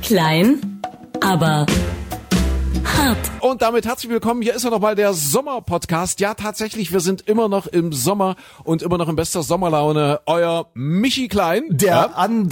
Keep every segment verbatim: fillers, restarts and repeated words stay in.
Klein, aber hart. Und damit herzlich willkommen. Hier ist er nochmal, der Sommer-Podcast. Ja, tatsächlich, wir sind immer noch im Sommer und immer noch in bester Sommerlaune. Euer Michi Klein. Der ja?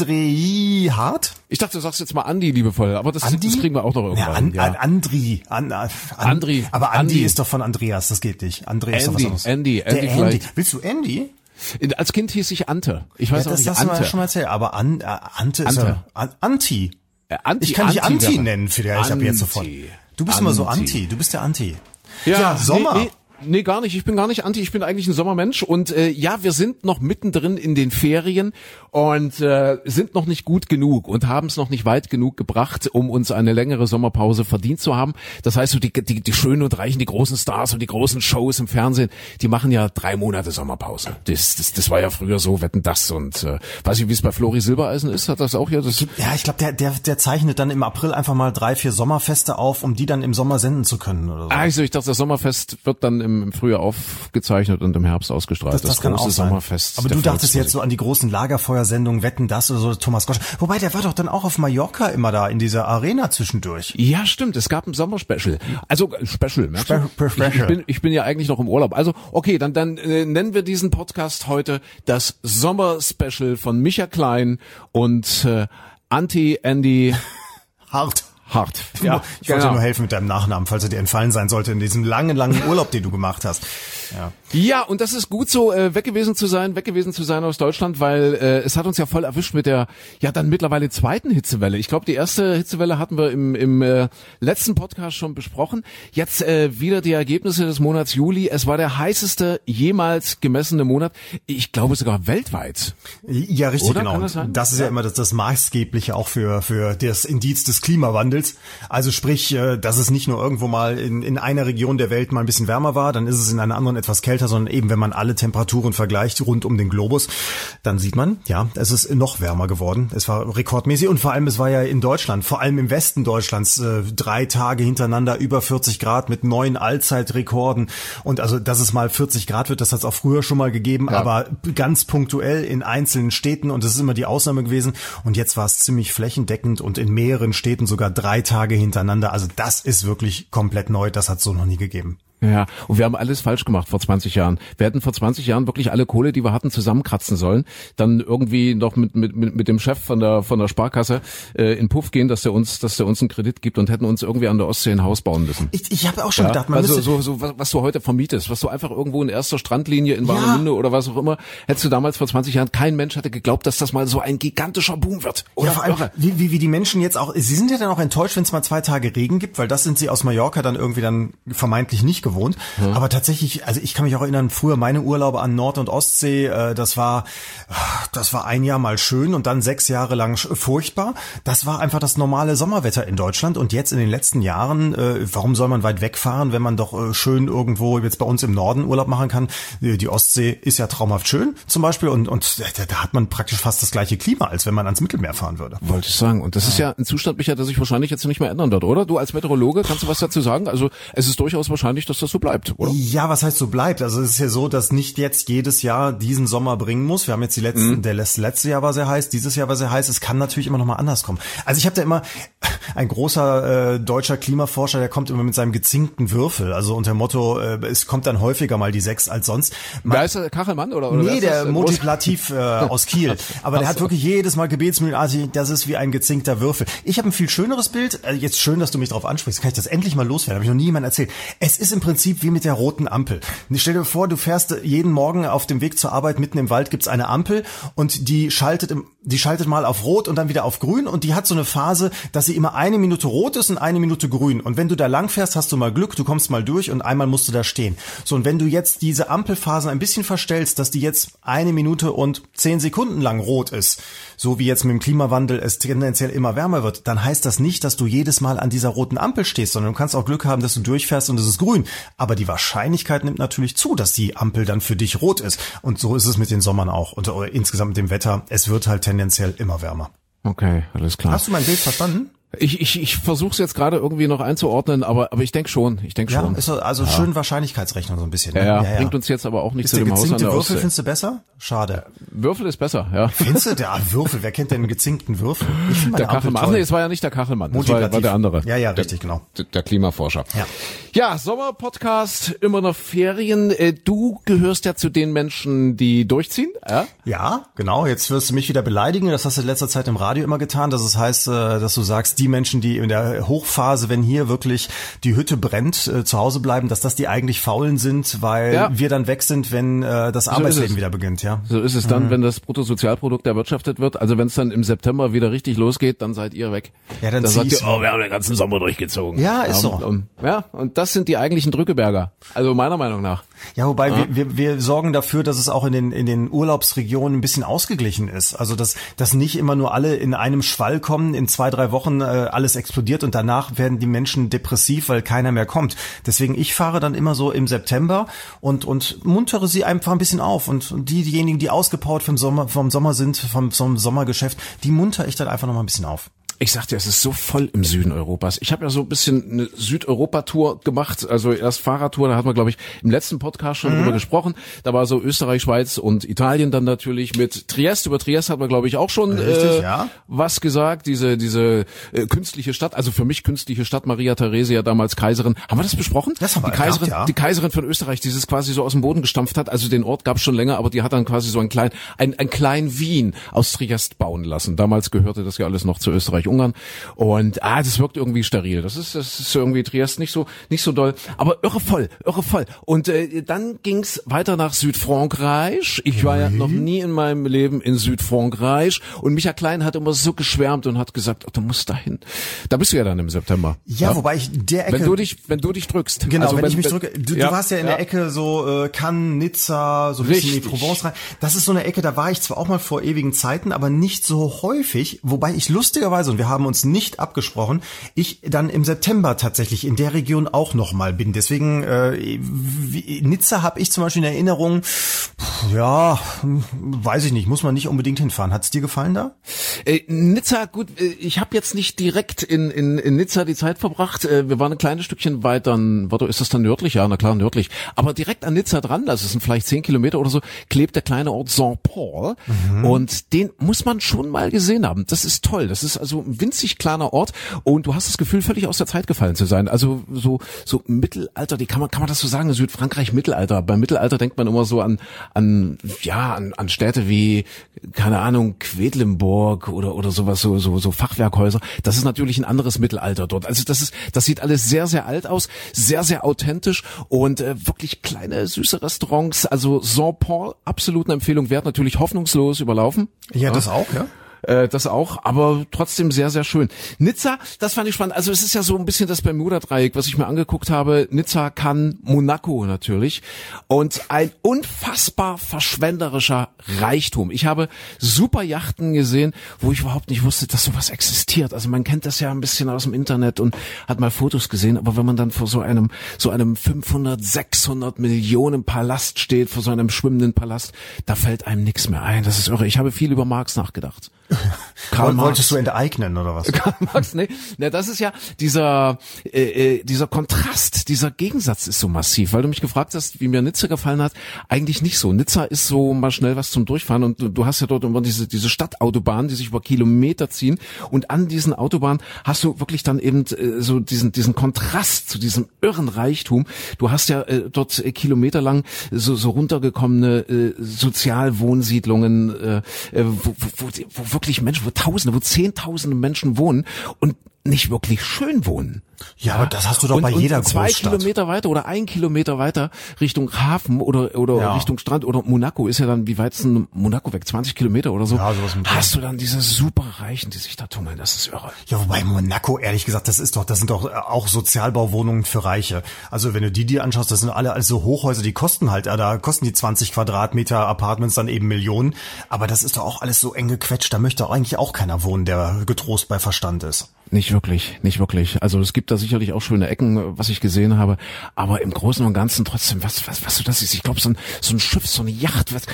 André Hart. Ich dachte, du sagst jetzt mal Andi, liebevoll. Aber das, das kriegen wir auch noch irgendwann. Ja, an, ja. an, Andri. An, an, Andri. Aber Andi, Andi ist doch von Andreas, das geht nicht. André Andy, ist doch was anderes. Andy, Andy, der vielleicht. Andy. Willst du Andy? Als Kind hieß ich Ante. Ich weiß Ja, auch das nicht, hast du Ante. mir schon mal erzählt. Aber an, äh, Ante ist Ante. ja, an, Anti. Äh, Anti. Ich kann dich Anti, Anti wäre. nennen, vielleicht ab jetzt sofort. Du bist Anti. immer so Anti. Du bist der Anti. Ja, Ja, Sommer. Nee, nee. Nee, gar nicht. Ich bin gar nicht Anti, ich bin eigentlich ein Sommermensch. Und äh, ja, wir sind noch mittendrin in den Ferien und äh, sind noch nicht gut genug und haben es noch nicht weit genug gebracht, um uns eine längere Sommerpause verdient zu haben. Das heißt, so die, die, die Schönen und Reichen, die großen Stars und die großen Shows im Fernsehen, die machen ja drei Monate Sommerpause. Das, das, das war ja früher so, Wetten, das. Und äh, weiß ich, wie es bei Flori Silbereisen ist, hat das auch ja das. Ja, ich glaube, der, der, der zeichnet dann im April einfach mal drei, vier Sommerfeste auf, um die dann im Sommer senden zu können oder so. Also ich dachte, das Sommerfest wird dann im, im Frühjahr aufgezeichnet und im Herbst ausgestrahlt. Das, das, das kann große auch sein. Sommerfest. Aber du dachtest jetzt so an die großen Lagerfeuersendungen, Wetten, das oder so, Thomas Gosch. Wobei, der war doch dann auch auf Mallorca immer da in dieser Arena zwischendurch. Ja, stimmt. Es gab ein Sommerspecial. Also äh, Special. merkst du? Spe- Special. Ich, ich, bin, ich bin ja eigentlich noch im Urlaub. Also okay, dann dann äh, nennen wir diesen Podcast heute das Sommerspecial von Micha Klein und äh, Anti-Andy Hart. Hart. Ja, ich wollte dir nur helfen mit deinem Nachnamen, falls er dir entfallen sein sollte in diesem langen, langen Urlaub, den du gemacht hast. Ja. Ja, und das ist gut so, äh, weg gewesen zu sein, weg gewesen zu sein aus Deutschland, weil äh, es hat uns ja voll erwischt mit der, ja dann mittlerweile zweiten Hitzewelle. Ich glaube, die erste Hitzewelle hatten wir im, im äh, letzten Podcast schon besprochen. Jetzt äh, wieder die Ergebnisse des Monats Juli. Es war der heißeste jemals gemessene Monat. Ich glaube sogar weltweit. Ja, richtig, Oder? genau. Kann das sein? Das ist ja, ja immer das, das Maßgebliche auch für, für das Indiz des Klimawandels. Also sprich, äh, dass es nicht nur irgendwo mal in, in einer Region der Welt mal ein bisschen wärmer war, dann ist es in einer anderen etwas kälter, sondern eben, wenn man alle Temperaturen vergleicht rund um den Globus, dann sieht man, ja, es ist noch wärmer geworden. Es war rekordmäßig und vor allem, es war ja in Deutschland, vor allem im Westen Deutschlands, äh, drei Tage hintereinander über vierzig Grad mit neuen Allzeitrekorden. Und also, dass es mal vierzig Grad wird, das hat es auch früher schon mal gegeben, ja. Aber ganz punktuell in einzelnen Städten und das ist immer die Ausnahme gewesen. Und jetzt war es ziemlich flächendeckend und in mehreren Städten sogar drei Tage hintereinander. Also das ist wirklich komplett neu, das hat es so noch nie gegeben. Ja, und wir haben alles falsch gemacht vor zwanzig Jahren. Wir hätten vor zwanzig Jahren wirklich alle Kohle, die wir hatten, zusammenkratzen sollen, dann irgendwie noch mit mit mit, mit dem Chef von der von der Sparkasse äh, in Puff gehen, dass der uns dass der uns einen Kredit gibt und hätten uns irgendwie an der Ostsee ein Haus bauen müssen. Ich, ich habe auch schon ja? gedacht, man also müsste so so was, was du heute vermietest, was du einfach irgendwo in erster Strandlinie in Warnemünde ja. oder was auch immer, hättest du damals vor zwanzig Jahren, kein Mensch hätte geglaubt, dass das mal so ein gigantischer Boom wird. Oder? Ja, vor allem, wie, wie wie die Menschen jetzt auch, sie sind ja dann auch enttäuscht, wenn es mal zwei Tage Regen gibt, weil das sind sie aus Mallorca dann irgendwie dann vermeintlich nicht gewohnt. Hm. Aber tatsächlich, also ich kann mich auch erinnern, früher meine Urlaube an Nord- und Ostsee, äh, das war, das war ein Jahr mal schön und dann sechs Jahre lang furchtbar. Das war einfach das normale Sommerwetter in Deutschland und jetzt in den letzten Jahren, äh, warum soll man weit wegfahren, wenn man doch äh, schön irgendwo jetzt bei uns im Norden Urlaub machen kann? Die Ostsee ist ja traumhaft schön zum Beispiel und, und da, da hat man praktisch fast das gleiche Klima, als wenn man ans Mittelmeer fahren würde. Wollte ich sagen. Und das ja. ist ja ein Zustand, Micha, der sich wahrscheinlich jetzt nicht mehr ändern wird, oder? Du als Meteorologe, kannst du was dazu sagen? Also es ist durchaus wahrscheinlich, dass das so bleibt, oder? Ja, was heißt so bleibt? Also es ist ja so, dass nicht jetzt jedes Jahr diesen Sommer bringen muss. Wir haben jetzt die letzten, mhm. der letzte Jahr war sehr heiß, dieses Jahr war sehr heiß. Es kann natürlich immer noch mal anders kommen. Also ich habe da immer ein großer äh, deutscher Klimaforscher, der kommt immer mit seinem gezinkten Würfel. Also unter dem Motto, äh, es kommt dann häufiger mal die sechs als sonst. Man, wer ist der Kachelmann oder? oder nee, der das? Motiplativ äh, aus Kiel. Aber der hat wirklich jedes Mal gebetsmühlenartig, das ist wie ein gezinkter Würfel. Ich habe ein viel schöneres Bild. Also jetzt schön, dass du mich darauf ansprichst. Kann ich das endlich mal loswerden? Habe ich noch nie jemandem erzählt. Es ist im Prinzip wie mit der roten Ampel. Stell dir vor, du fährst jeden Morgen auf dem Weg zur Arbeit, mitten im Wald gibt's eine Ampel und die schaltet im, die schaltet mal auf Rot und dann wieder auf Grün und die hat so eine Phase, dass sie immer eine Minute rot ist und eine Minute grün. Und wenn du da lang fährst, hast du mal Glück, du kommst mal durch und einmal musst du da stehen. So, und wenn du jetzt diese Ampelphasen ein bisschen verstellst, dass die jetzt eine Minute und zehn Sekunden lang rot ist, so wie jetzt mit dem Klimawandel es tendenziell immer wärmer wird, dann heißt das nicht, dass du jedes Mal an dieser roten Ampel stehst, sondern du kannst auch Glück haben, dass du durchfährst und es ist grün. Aber die Wahrscheinlichkeit nimmt natürlich zu, dass die Ampel dann für dich rot ist. Und so ist es mit den Sommern auch. Und äh, insgesamt mit dem Wetter, es wird halt tendenziell immer wärmer. Okay, alles klar. Hast du mein Bild verstanden? Ich, ich, ich versuche es jetzt gerade irgendwie noch einzuordnen, aber aber ich denke schon, ich denke ja, schon. Ist also ja. schön Wahrscheinlichkeitsrechnung so ein bisschen. Ne? Ja, ja, ja, ja, bringt uns jetzt aber auch nicht ist zu dem Haus an der gezinkte Würfel, Ostsee. findest du besser? Schade. Würfel ist besser, ja. Findest du? Der Würfel, wer kennt denn einen gezinkten Würfel? Ich finde Der Kachelmann. Ach nee, es war ja nicht der Kachelmann, das war, war der andere. Ja, ja, richtig, genau. Der, der Klimaforscher. Ja, ja Sommerpodcast, immer noch Ferien. Du gehörst ja zu den Menschen, die durchziehen, ja? Ja, genau. Jetzt wirst du mich wieder beleidigen. Das hast du in letzter Zeit im Radio immer getan. Das heißt, dass du sagst, die Menschen, die in der Hochphase, wenn hier wirklich die Hütte brennt, zu Hause bleiben, dass das die eigentlich Faulen sind, weil ja. wir dann weg sind, wenn das Arbeitsleben so wieder beginnt, ja. So ist es dann, mhm. wenn das Bruttosozialprodukt erwirtschaftet wird. Also wenn es dann im September wieder richtig losgeht, dann seid ihr weg. Ja, dann, dann sagt ihr, oh, wir haben den ganzen Sommer durchgezogen. Ja, ist so. Und, und, ja, und das sind die eigentlichen Drückeberger. Also meiner Meinung nach. Ja, wobei ja. Wir, wir, wir sorgen dafür, dass es auch in den in den Urlaubsregionen ein bisschen ausgeglichen ist. Also dass dass nicht immer nur alle in einem Schwall kommen, in zwei, drei Wochen äh, alles explodiert und danach werden die Menschen depressiv, weil keiner mehr kommt. Deswegen, ich fahre dann immer so im September und und muntere sie einfach ein bisschen auf. Und die, diejenigen, die ausgepowert vom Sommer, vom Sommer sind, vom, vom Sommergeschäft, die munter ich dann einfach noch mal ein bisschen auf. Ich sagte, es ist so voll im Süden Europas. Ich habe ja so ein bisschen eine Südeuropa-Tour gemacht, also erst Fahrradtour, da hat man, glaube ich, im letzten Podcast schon mhm. drüber gesprochen. Da war so Österreich, Schweiz und Italien dann natürlich mit Triest. Über Triest hat man, glaube ich, auch schon Richtig, äh, ja. was gesagt. Diese diese äh, künstliche Stadt, also für mich künstliche Stadt, Maria Theresia, damals Kaiserin. Haben wir das besprochen? Das haben wir die Kaiserin, gehabt, ja. Die Kaiserin von Österreich, die es quasi so aus dem Boden gestampft hat. Also den Ort gab es schon länger, aber die hat dann quasi so ein klein, ein, ein klein Wien aus Triest bauen lassen. Damals gehörte das ja alles noch zu Österreich-Ungarn. Und ah, das wirkt irgendwie steril. Das ist, das ist irgendwie Triest nicht so, nicht so doll. Aber irre voll, irre voll. Und äh, dann ging's weiter nach Südfrankreich. Ich war ja noch nie in meinem Leben in Südfrankreich. Und Micha Klein hat immer so geschwärmt und hat gesagt, oh, du musst dahin. Da bist du ja dann im September. Ja, ja? Wobei ich der Ecke. Wenn du dich, wenn du dich drückst. Genau, also wenn, wenn ich mich wenn, drücke. Du, ja, du warst ja in ja. der Ecke so äh, Cannes, Nizza, so ein bisschen in die Provence rein. Das ist so eine Ecke, da war ich zwar auch mal vor ewigen Zeiten, aber nicht so häufig. Wobei ich lustigerweise, und wir haben uns nicht abgesprochen, ich dann im September tatsächlich in der Region auch nochmal bin. Deswegen äh, wie, Nizza habe ich zum Beispiel in Erinnerung, ja, weiß ich nicht, muss man nicht unbedingt hinfahren. Hat's dir gefallen da? Äh, Nizza, gut, äh, ich habe jetzt nicht direkt in, in, in Nizza die Zeit verbracht. Äh, wir waren ein kleines Stückchen weiter, warte, ist das dann nördlich? Ja, na klar, nördlich. Aber direkt an Nizza dran, das sind vielleicht zehn Kilometer oder so, klebt der kleine Ort Saint-Paul. Mhm. Und den muss man schon mal gesehen haben. Das ist toll. Das ist also ein winzig kleiner Ort. Und du hast das Gefühl, völlig aus der Zeit gefallen zu sein. Also so so Mittelalter, die kann man kann man das so sagen, Südfrankreich Mittelalter. Beim Mittelalter denkt man immer so an an ja an, an Städte wie keine Ahnung Quedlinburg oder oder sowas so so so Fachwerkhäuser. Das ist natürlich ein anderes Mittelalter dort. Also das ist das sieht alles sehr sehr alt aus, sehr sehr authentisch und äh, wirklich kleine süße Restaurants. Also Saint-Paul, absolut eine Empfehlung wert. Natürlich hoffnungslos überlaufen. Ja, ja. Das auch, ja. Äh, das auch, aber trotzdem sehr, sehr schön. Nizza, das fand ich spannend. Also es ist ja so ein bisschen das Bermuda-Dreieck, was ich mir angeguckt habe. Nizza, Cannes, Monaco natürlich. Und ein unfassbar verschwenderischer Reichtum. Ich habe super Yachten gesehen, wo ich überhaupt nicht wusste, dass sowas existiert. Also man kennt das ja ein bisschen aus dem Internet und hat mal Fotos gesehen, aber wenn man dann vor so einem, so einem fünfhundert, sechshundert Millionen Palast steht, vor so einem schwimmenden Palast, da fällt einem nichts mehr ein. Das ist irre. Ich habe viel über Marx nachgedacht. Karl Marx. Wolltest du enteignen oder was? Karl Marx, nee. Na, das ist ja dieser äh, dieser Kontrast, dieser Gegensatz ist so massiv, weil du mich gefragt hast, wie mir Nizza gefallen hat. Eigentlich nicht so. Nizza ist so mal schnell was zum Durchfahren und du, du hast ja dort immer diese diese Stadtautobahnen, die sich über Kilometer ziehen und an diesen Autobahnen hast du wirklich dann eben äh, so diesen diesen Kontrast zu diesem irren Reichtum. Du hast ja äh, dort äh, kilometerlang so so runtergekommene äh, Sozialwohnsiedlungen, äh, wo, wo, wo wirklich Menschen, wo Tausende, wo Zehntausende Menschen wohnen und nicht wirklich schön wohnen. Ja, aber das hast du doch und, bei jeder und zwei Großstadt. Kilometer weiter oder ein Kilometer weiter Richtung Hafen oder oder ja. Richtung Strand oder Monaco ist ja dann, wie weit ist denn Monaco weg? zwanzig Kilometer oder so. Ja, sowas mit hast du dann diese super Reichen, die sich da tummeln. Das ist irre. Ja, wobei Monaco, ehrlich gesagt, das ist doch, das sind doch auch Sozialbauwohnungen für Reiche. Also wenn du die dir anschaust, das sind alle also Hochhäuser, die kosten halt, da kosten die zwanzig Quadratmeter Apartments dann eben Millionen. Aber das ist doch auch alles so eng gequetscht. Da möchte eigentlich auch keiner wohnen, der getrost bei Verstand ist. Nicht wirklich, nicht wirklich. Also es gibt gibt da sicherlich auch schöne Ecken, was ich gesehen habe. Aber im Großen und Ganzen trotzdem, was, was, was so das ist. Ich glaube, so ein, so ein Schiff, so eine Yacht, was,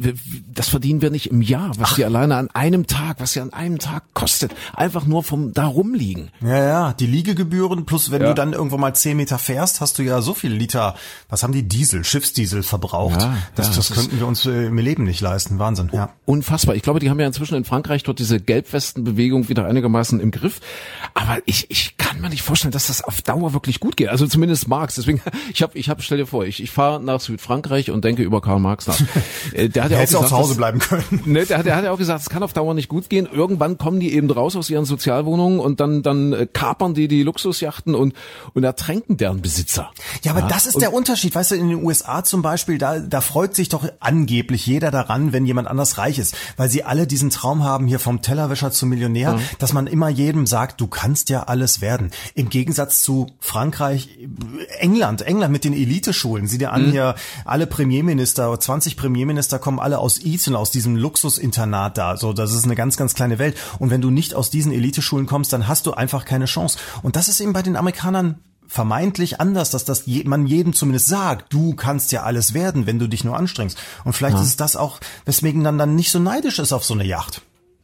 das verdienen wir nicht im Jahr, was die alleine an einem Tag, was sie an einem Tag kostet. Einfach nur vom da rumliegen. Ja, ja, die Liegegebühren plus wenn Ja. du dann irgendwo mal zehn Meter fährst, hast du ja so viel Liter, was haben die Diesel, Schiffsdiesel verbraucht. Ja, das ja, das, das könnten wir uns äh, im Leben nicht leisten. Wahnsinn, ja. Unfassbar. Ich glaube, die haben ja inzwischen in Frankreich dort diese Gelbwestenbewegung wieder einigermaßen im Griff. Aber ich, ich kann mir nicht vorstellen, dass das auf Dauer wirklich gut geht. Also zumindest Marx. Deswegen, ich habe, ich hab, stell dir vor, ich, ich fahre nach Südfrankreich und denke über Karl Marx nach. Äh, Der hat ja auch Hättest du auch gesagt, zu Hause dass- bleiben können. Ne, der, der hat ja auch gesagt, es kann auf Dauer nicht gut gehen. Irgendwann kommen die eben raus aus ihren Sozialwohnungen und dann dann äh, kapern die die Luxusjachten und und ertränken deren Besitzer. Ja, aber das ist der Unterschied. Weißt du, in den U S A zum Beispiel, da, da freut sich doch angeblich jeder daran, wenn jemand anders reich ist, weil sie alle diesen Traum haben, hier vom Tellerwäscher zum Millionär, Mhm. dass man immer jedem sagt, du kannst ja alles werden. Im Gegensatz zu Frankreich, England, England mit den Eliteschulen. Sieh dir an, Mhm. hier alle Premierminister, zwanzig Premierminister kommen alle aus Eton, aus diesem Luxusinternat da. So, das ist eine ganz, ganz kleine Welt. Und wenn du nicht aus diesen Eliteschulen kommst, dann hast du einfach keine Chance. Und das ist eben bei den Amerikanern vermeintlich anders, dass das je, man jedem zumindest sagt, du kannst ja alles werden, wenn du dich nur anstrengst. Und vielleicht Ja. ist das auch, weswegen dann dann nicht so neidisch ist auf so eine Yacht.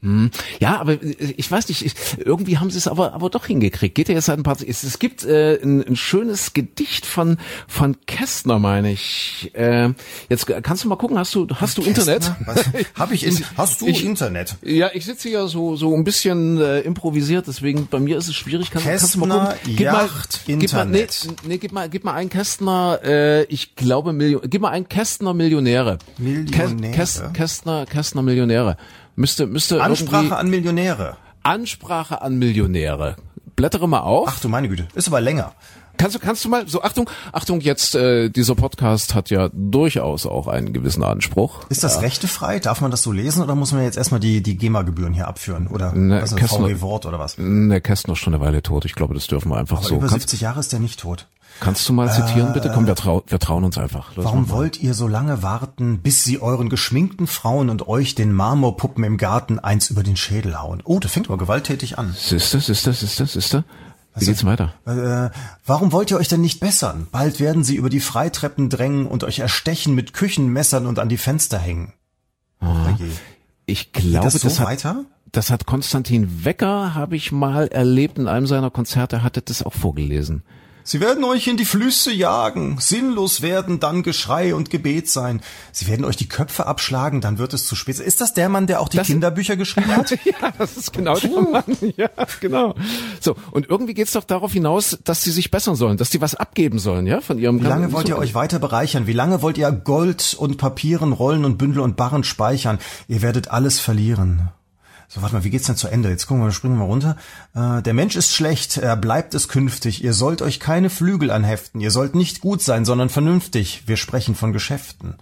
Ja, aber ich weiß nicht, ich, irgendwie haben sie es aber aber doch hingekriegt. Geht ja jetzt seit ein paar es, es gibt äh, ein, ein schönes Gedicht von von Kästner, meine ich. Äh, jetzt kannst du mal gucken, hast du hast du Internet? Hab ich in, hast du Ich- Internet? Ja, ich sitze ja so so ein bisschen äh, improvisiert, deswegen bei mir ist es schwierig. Kannst, kannst du mal Kästner, gucken? Gib mal, Yacht, gib mal, nee, Internet. nee, gib mal, gib mal einen Kästner. Äh, ich glaube Million. Gib mal einen Kästner Millionäre. Millionäre? Käst, Kästner Kästner Millionäre. Müsste müsste Ansprache irgendwie an Millionäre. Ansprache an Millionäre. Blättere mal auf. Ach du meine Güte, ist aber länger. Kannst du, kannst du mal, so Achtung, Achtung, jetzt, äh, dieser Podcast hat ja durchaus auch einen gewissen Anspruch. Ist das rechtefrei? Darf man das so lesen oder muss man jetzt erstmal die, die GEMA-Gebühren hier abführen? Oder Ne, was ist ein Kästner- V G-Wort oder was? Der Kästner ist schon eine Weile tot. Ich glaube, das dürfen wir einfach Aber so. über Kannst, siebzig Jahre ist der nicht tot. kannst du mal zitieren, bitte? Komm, wir, trau, wir trauen uns einfach. Los, Warum mach mal. wollt ihr so lange warten, bis sie euren geschminkten Frauen und euch den Marmorpuppen im Garten eins über den Schädel hauen? Oh, das fängt aber gewalttätig an. Siehste, siehste, siehste, siehste? Wie geht's weiter? Äh, warum wollt ihr euch denn nicht bessern? Bald werden sie über die Freitreppen drängen und euch erstechen mit Küchenmessern und an die Fenster hängen. Oh je. Ich glaube, das so das hat, weiter? das hat Konstantin Wecker, habe ich mal erlebt in einem seiner Konzerte, hatte das auch vorgelesen. Sie werden euch in die Flüsse jagen. Sinnlos werden dann Geschrei und Gebet sein. Sie werden euch die Köpfe abschlagen, dann wird es zu spät sein. Ist das der Mann, der auch die Das- Kinderbücher geschrieben hat? Ja, das ist genau der Mann. Ja, genau. So, und irgendwie geht's doch darauf hinaus, dass sie sich bessern sollen, dass die was abgeben sollen, ja, von ihrem Wie lange ganzen- wollt ihr euch weiter bereichern? Wie lange wollt ihr Gold und Papieren, Rollen und Bündel und Barren speichern? Ihr werdet alles verlieren. So, warte mal, wie geht's denn zu Ende? Jetzt gucken wir, springen wir mal runter. Äh, der Mensch ist schlecht, er bleibt es künftig. Ihr sollt euch keine Flügel anheften. Ihr sollt nicht gut sein, sondern vernünftig. Wir sprechen von Geschäften.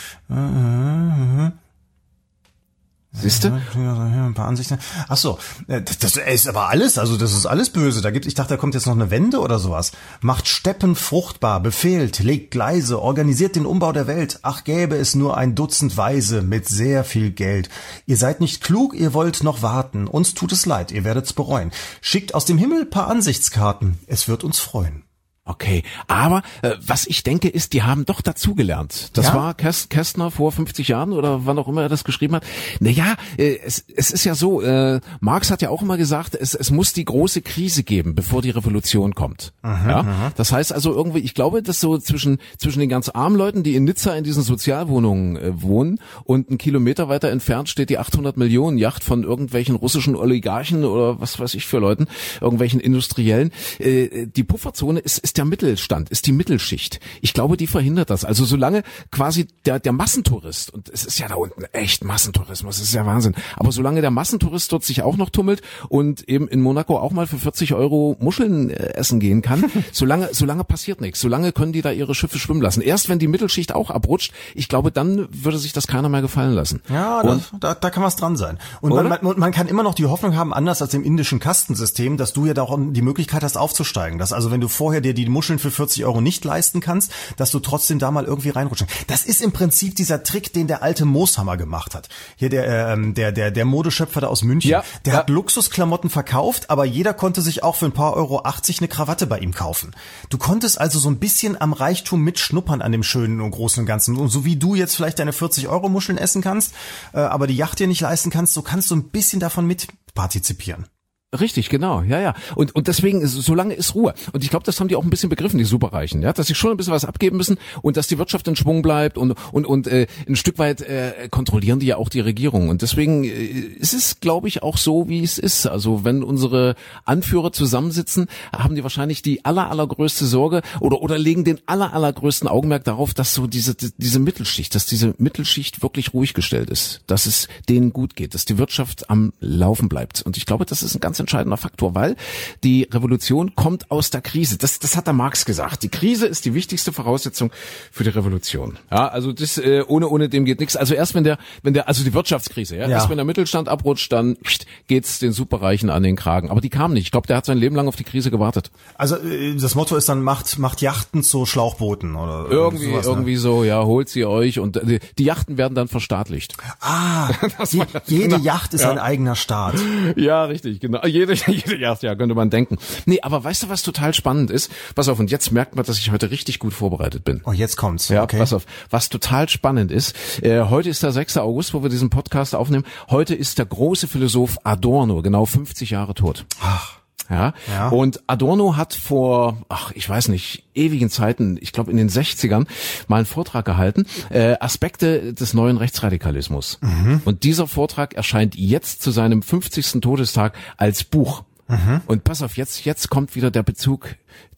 Siehste? Ein paar Ansichten. Ach so, äh, das, das ist aber alles, also das ist alles böse. Da gibt, ich dachte, da kommt jetzt noch eine Wende oder sowas. Macht Steppen fruchtbar, befehlt, legt Gleise, organisiert den Umbau der Welt. Ach, gäbe es nur ein Dutzend Weise mit sehr viel Geld. Ihr seid nicht klug, ihr wollt noch warten. Uns tut es leid, ihr werdet's bereuen. Schickt aus dem Himmel paar Ansichtskarten. Es wird uns freuen. Okay, aber äh, was ich denke ist, die haben doch dazugelernt. Das Ja? war Käst, Kästner vor fünfzig Jahren oder wann auch immer er das geschrieben hat. Naja, äh, es, es ist ja so, äh, Marx hat ja auch immer gesagt, es, es muss die große Krise geben, bevor die Revolution kommt. Mhm, Ja? Das heißt also irgendwie, ich glaube, dass so zwischen zwischen den ganz armen Leuten, die in Nizza in diesen Sozialwohnungen äh, wohnen und einen Kilometer weiter entfernt steht die achthundert Millionen Yacht von irgendwelchen russischen Oligarchen oder was weiß ich für Leuten, irgendwelchen Industriellen. Äh, die Pufferzone ist, ist der Mittelstand, ist die Mittelschicht. Ich glaube, die verhindert das. Also solange quasi der, der Massentourist, und es ist ja da unten echt Massentourismus, das ist ja Wahnsinn, aber solange der Massentourist dort sich auch noch tummelt und eben in Monaco auch mal für vierzig Euro Muscheln äh, essen gehen kann, solange, solange passiert nichts. Solange können die da ihre Schiffe schwimmen lassen. Erst wenn die Mittelschicht auch abrutscht, ich glaube, dann würde sich das keiner mehr gefallen lassen. Ja, und, da, da, da kann was dran sein. Und man, man, und man kann immer noch die Hoffnung haben, anders als im indischen Kastensystem, dass du ja da auch die Möglichkeit hast aufzusteigen. Dass also, wenn du vorher dir die die Muscheln für vierzig Euro nicht leisten kannst, dass du trotzdem da mal irgendwie reinrutschen. Das ist im Prinzip dieser Trick, den der alte Mooshammer gemacht hat. Hier der ähm, der der der Modeschöpfer da aus München. Ja, der ja. hat Luxusklamotten verkauft, aber jeder konnte sich auch für ein paar Euro achtzig eine Krawatte bei ihm kaufen. Du konntest also so ein bisschen am Reichtum mitschnuppern an dem Schönen und Großen und Ganzen. Und so wie du jetzt vielleicht deine vierzig Euro Muscheln essen kannst, äh, aber die Yacht dir nicht leisten kannst, so kannst du ein bisschen davon mit partizipieren. Richtig, genau, ja, ja. Und und deswegen, ist, solange ist Ruhe. Und ich glaube, das haben die auch ein bisschen begriffen, die Superreichen, ja, dass sie schon ein bisschen was abgeben müssen und dass die Wirtschaft in Schwung bleibt und und und äh, ein Stück weit äh, kontrollieren die ja auch die Regierung. Und deswegen äh, ist es, glaube ich, auch so, wie es ist. Also wenn unsere Anführer zusammensitzen, haben die wahrscheinlich die aller allergrößte Sorge oder oder legen den aller allergrößten Augenmerk darauf, dass so diese diese Mittelschicht, dass diese Mittelschicht wirklich ruhig gestellt ist, dass es denen gut geht, dass die Wirtschaft am Laufen bleibt. Und ich glaube, das ist ein ganz entscheidender Faktor, weil die Revolution kommt aus der Krise. Das, das hat der Marx gesagt. Die Krise ist die wichtigste Voraussetzung für die Revolution. Ja, also das äh, ohne ohne dem geht nichts. Also erst wenn der wenn der also die Wirtschaftskrise, ja, ja. erst wenn der Mittelstand abrutscht, dann pst, geht's den Superreichen an den Kragen. Aber die kamen nicht. Ich glaube, der hat sein Leben lang auf die Krise gewartet. Also äh, das Motto ist dann macht macht Yachten zu Schlauchbooten oder irgendwie sowas, irgendwie ne? so, ja, holt sie euch und äh, die Yachten werden dann verstaatlicht. Ah, die, jede Yacht ist ja. ein eigener Staat. Ja, richtig, genau. Jede, jede Yacht, ja, könnte man denken. Nee, aber weißt du, was total spannend ist? Pass auf, und jetzt merkt man, dass ich heute richtig gut vorbereitet bin. Oh, jetzt kommt's. Ja, okay. Pass auf. Was total spannend ist, äh, heute ist der sechster August, wo wir diesen Podcast aufnehmen. Heute ist der große Philosoph Adorno genau fünfzig Jahre tot. Ach. Ja? ja, und Adorno hat vor, ach, ich weiß nicht, ewigen Zeiten, ich glaube in den sechzigern, mal einen Vortrag gehalten, äh, Aspekte des neuen Rechtsradikalismus. Mhm. Und dieser Vortrag erscheint jetzt zu seinem fünfzigsten Todestag als Buch. Mhm. Und pass auf, jetzt jetzt kommt wieder der Bezug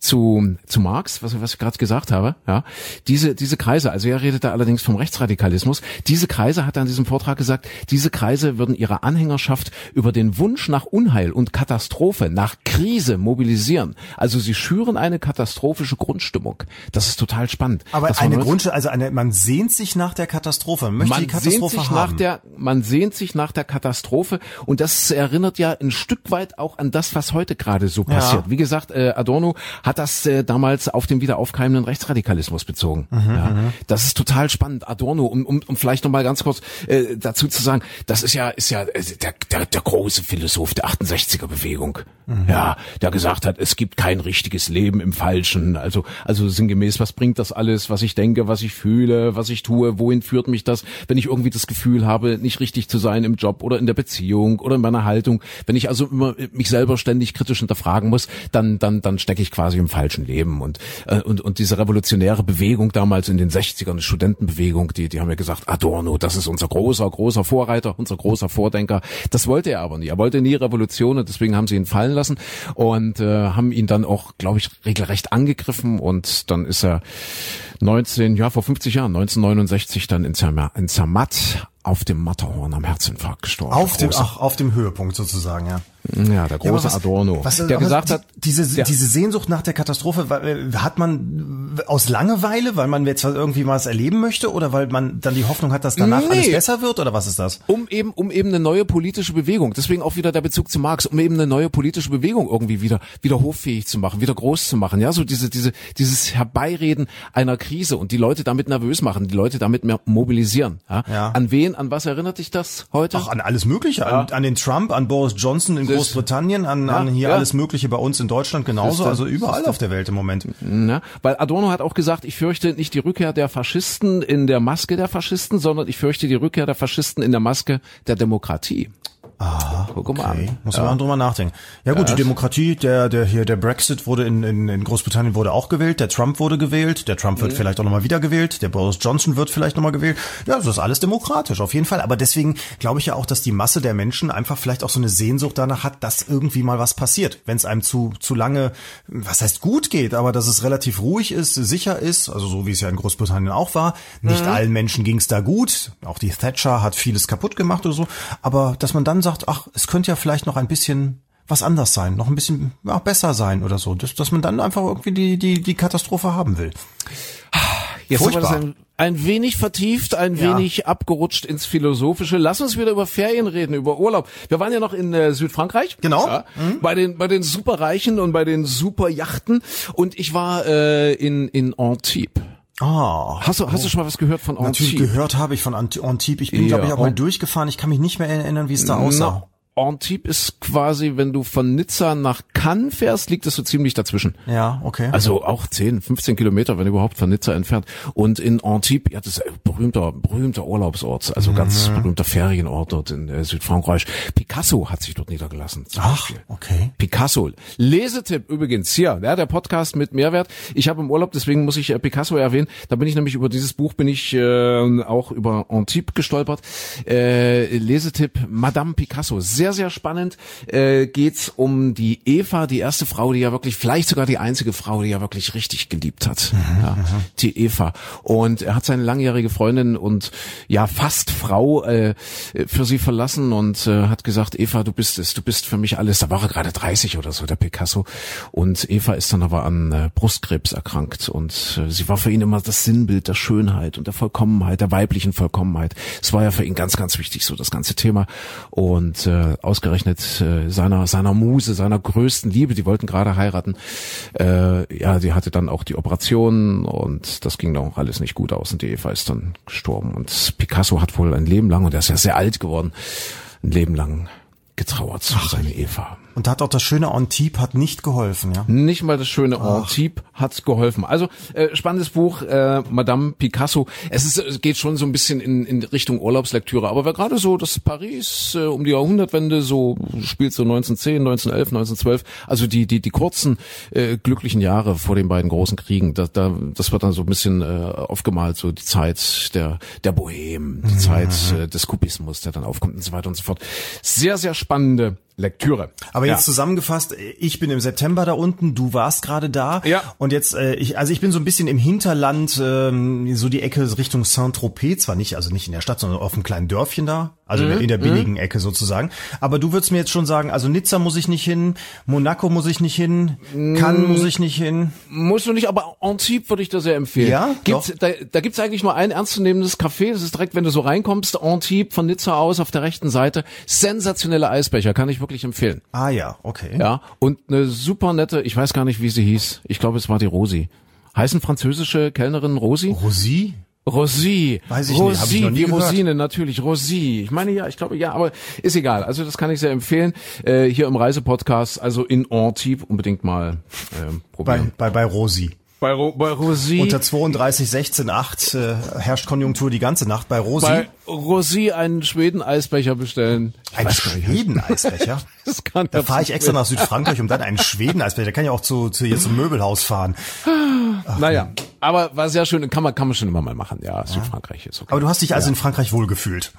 zu zu Marx, was, was ich gerade gesagt habe. Ja, diese diese Kreise, also er redete allerdings vom Rechtsradikalismus. Diese Kreise, hat er in diesem Vortrag gesagt, diese Kreise würden ihre Anhängerschaft über den Wunsch nach Unheil und Katastrophe, nach Krise mobilisieren. Also sie schüren eine katastrophische Grundstimmung. Das ist total spannend. Aber eine Grundstimmung, also eine, man sehnt sich nach der Katastrophe, man möchte man die Katastrophe sehnt sich haben. Nach der, man sehnt sich nach der Katastrophe und das erinnert ja ein Stück weit auch an das, was heute gerade so passiert. Ja. Wie gesagt, äh, Adorno hat das äh, damals auf den wieder aufkeimenden Rechtsradikalismus bezogen. Mhm, ja. Das ist total spannend. Adorno, um, um, um vielleicht noch mal ganz kurz äh, dazu zu sagen, das ist ja ist ja äh, der, der, der große Philosoph der achtundsechziger Bewegung, mhm. ja, der gesagt hat, es gibt kein richtiges Leben im Falschen. Also also sinngemäß, was bringt das alles, was ich denke, was ich fühle, was ich tue, wohin führt mich das, wenn ich irgendwie das Gefühl habe, nicht richtig zu sein im Job oder in der Beziehung oder in meiner Haltung. Wenn ich also immer mich selber ständig kritisch hinterfragen muss, dann dann dann stecke ich quasi im falschen Leben und äh, und und diese revolutionäre Bewegung damals in den sechzigern, die Studentenbewegung, die die haben ja gesagt, Adorno, das ist unser großer großer Vorreiter, unser großer Vordenker. Das wollte er aber nie. Er wollte nie Revolution und deswegen haben sie ihn fallen lassen und äh, haben ihn dann auch, glaube ich, regelrecht angegriffen und dann ist er neunzehn, ja vor fünfzig Jahren, neunzehnhundertneunundsechzig dann in Zermatt, in Zermatt auf dem Matterhorn am Herzinfarkt gestorben. Auf dem, ach, auf dem Höhepunkt sozusagen, ja. Ja, der große ja, was, Adorno, was, der gesagt die, hat, diese der, diese Sehnsucht nach der Katastrophe, hat man aus Langeweile, weil man jetzt irgendwie mal was erleben möchte oder weil man dann die Hoffnung hat, dass danach nee, alles besser wird oder was ist das? Um eben um eben eine neue politische Bewegung, deswegen auch wieder der Bezug zu Marx, um eben eine neue politische Bewegung irgendwie wieder wieder hoffähig zu machen, wieder groß zu machen, ja, so diese diese dieses Herbeireden einer Krise und die Leute damit nervös machen, die Leute damit mehr mobilisieren, ja? Ja. An wen, an was erinnert dich das heute? Ach, an alles Mögliche, ja. an, an den Trump, an Boris Johnson in das Großbritannien, an, ja, an hier ja. alles Mögliche bei uns in Deutschland genauso, also überall auf der Welt im Moment. Ja, weil Adorno hat auch gesagt, ich fürchte nicht die Rückkehr der Faschisten in der Maske der Faschisten, sondern ich fürchte die Rückkehr der Faschisten in der Maske der Demokratie. Ah, Guck mal okay. an. Muss man ja. drüber nachdenken. Ja gut, ja, die Demokratie, der der hier der Brexit wurde in, in in Großbritannien wurde auch gewählt, der Trump wurde gewählt, der Trump wird mhm. vielleicht auch nochmal wieder gewählt, der Boris Johnson wird vielleicht nochmal gewählt. Ja, das ist alles demokratisch, auf jeden Fall. Aber deswegen glaube ich ja auch, dass die Masse der Menschen einfach vielleicht auch so eine Sehnsucht danach hat, dass irgendwie mal was passiert. Wenn es einem zu zu lange, was heißt gut geht, aber dass es relativ ruhig ist, sicher ist, also so wie es ja in Großbritannien auch war. Nicht mhm. allen Menschen ging es da gut. Auch die Thatcher hat vieles kaputt gemacht oder so. Aber dass man dann sagt, ach, es könnte ja vielleicht noch ein bisschen was anders sein, noch ein bisschen ja, besser sein oder so, dass, dass man dann einfach irgendwie die die die Katastrophe haben will. Jetzt haben wir das ein, ein wenig vertieft, ein Ja. wenig abgerutscht ins Philosophische. Lass uns wieder über Ferien reden, über Urlaub. Wir waren ja noch in äh, Südfrankreich. Genau. Ja, mhm. Bei den bei den Superreichen und bei den Superjachten. Und ich war äh, in in Antibes. Ah. Hast du hast du schon mal was gehört von Natürlich Antibes? gehört habe ich von Ant- Antibes. Ich bin, Ja, glaube ich, auch mal und- durchgefahren. Ich kann mich nicht mehr erinnern, wie es da aussah. Na, Antibes ist quasi, wenn du von Nizza nach Cannes fährst, liegt es so ziemlich dazwischen. Ja, okay. Also auch zehn, fünfzehn Kilometer, wenn überhaupt, von Nizza entfernt. Und in Antibes, ja, das ist ein berühmter, berühmter Urlaubsort, also ganz Mhm. berühmter Ferienort dort in äh, Südfrankreich. Picasso hat sich dort niedergelassen. zum Ach, Beispiel. okay. Picasso. Lesetipp übrigens hier, ja, der Podcast mit Mehrwert. Ich habe im Urlaub, deswegen muss ich äh, Picasso erwähnen. Da bin ich nämlich über dieses Buch, bin ich äh, auch über Antibes gestolpert. Äh, Lesetipp, Madame Picasso. Sehr, sehr spannend. Äh, geht's um die Eva, die erste Frau, die ja wirklich, vielleicht sogar die einzige Frau, die ja wirklich richtig geliebt hat. Mhm, ja, die Eva. Und er hat seine langjährige Freundin und ja, fast Frau äh, für sie verlassen und äh, hat gesagt, Eva, du bist es, du bist für mich alles. Da war er gerade dreißig oder so, der Picasso. Und Eva ist dann aber an äh, Brustkrebs erkrankt und äh, sie war für ihn immer das Sinnbild der Schönheit und der Vollkommenheit, der weiblichen Vollkommenheit. Es war ja für ihn ganz, ganz wichtig, so das ganze Thema. Und äh, ausgerechnet äh, seiner seiner Muse, seiner größten Liebe, die wollten gerade heiraten. Äh, ja, die hatte dann auch die Operation und das ging dann auch alles nicht gut aus und die Eva ist dann gestorben. Und Picasso hat wohl ein Leben lang, und er ist ja sehr alt geworden, ein Leben lang getrauert zu seine Eva. Und da hat auch das schöne Antibes hat nicht geholfen, ja? Nicht mal das schöne Antibes hat geholfen. Also äh, spannendes Buch, äh, Madame Picasso. Es ist, es geht schon so ein bisschen in, in Richtung Urlaubslektüre, aber wer gerade so das Paris äh, um die Jahrhundertwende so spielt, so neunzehnhundert zehn, neunzehnhundertelf, neunzehnhundertzwölf, also die die die kurzen äh, glücklichen Jahre vor den beiden großen Kriegen, da, da das wird dann so ein bisschen äh, aufgemalt, so die Zeit der der Bohème, die mhm. Zeit äh, des Kubismus, der dann aufkommt und so weiter und so fort. Sehr sehr spannende Lektüre. Aber jetzt ja. zusammengefasst, ich bin im September da unten, du warst gerade da. Ja. Und jetzt, äh, ich, also ich bin so ein bisschen im Hinterland, ähm, so die Ecke Richtung Saint-Tropez, zwar nicht, also nicht in der Stadt, sondern auf einem kleinen Dörfchen da, also mhm. in, der, in der billigen mhm. Ecke sozusagen. Aber du würdest mir jetzt schon sagen, also Nizza muss ich nicht hin, Monaco muss ich nicht hin, Cannes muss ich nicht hin. Musst du nicht, aber Antibes würde ich dir sehr empfehlen. Ja, gibt's, da, da gibt's eigentlich nur ein ernstzunehmendes Café, das ist direkt, wenn du so reinkommst, Antibes von Nizza aus auf der rechten Seite. Sensationelle Eisbecher, kann ich wirklich empfehlen. Ah ja, okay. Ja, und eine super nette, ich weiß gar nicht, wie sie hieß. Ich glaube, es war die Rosi. Heißen französische Kellnerin Rosi? Rosi? Rosi. Weiß ich Rosi, nicht, hab ich noch nie wie gehört. Rosine, natürlich, Rosi. Ich meine ja, ich glaube ja, aber ist egal. Also das kann ich sehr empfehlen. Äh, hier im Reisepodcast, also in Antibes unbedingt mal äh, probieren. Bei, bei, bei Rosi. Bei, Ro bei Rosi. Unter zweiunddreißig sechzehn acht äh, herrscht Konjunktur die ganze Nacht. Bei Rosi. Bei Rosi einen Schweden-Eisbecher bestellen. Ein Schweden-Eisbecher? Das kann Da fahre ich extra nach Südfrankreich, um dann einen Schweden-Eisbecher. Da kann ich auch zu, zu hier zum Möbelhaus fahren. Ach, naja, aber war sehr schön. Kann man, kann man schon immer mal machen. Ja, Südfrankreich ist okay. Aber du hast dich also ja. in Frankreich wohlgefühlt.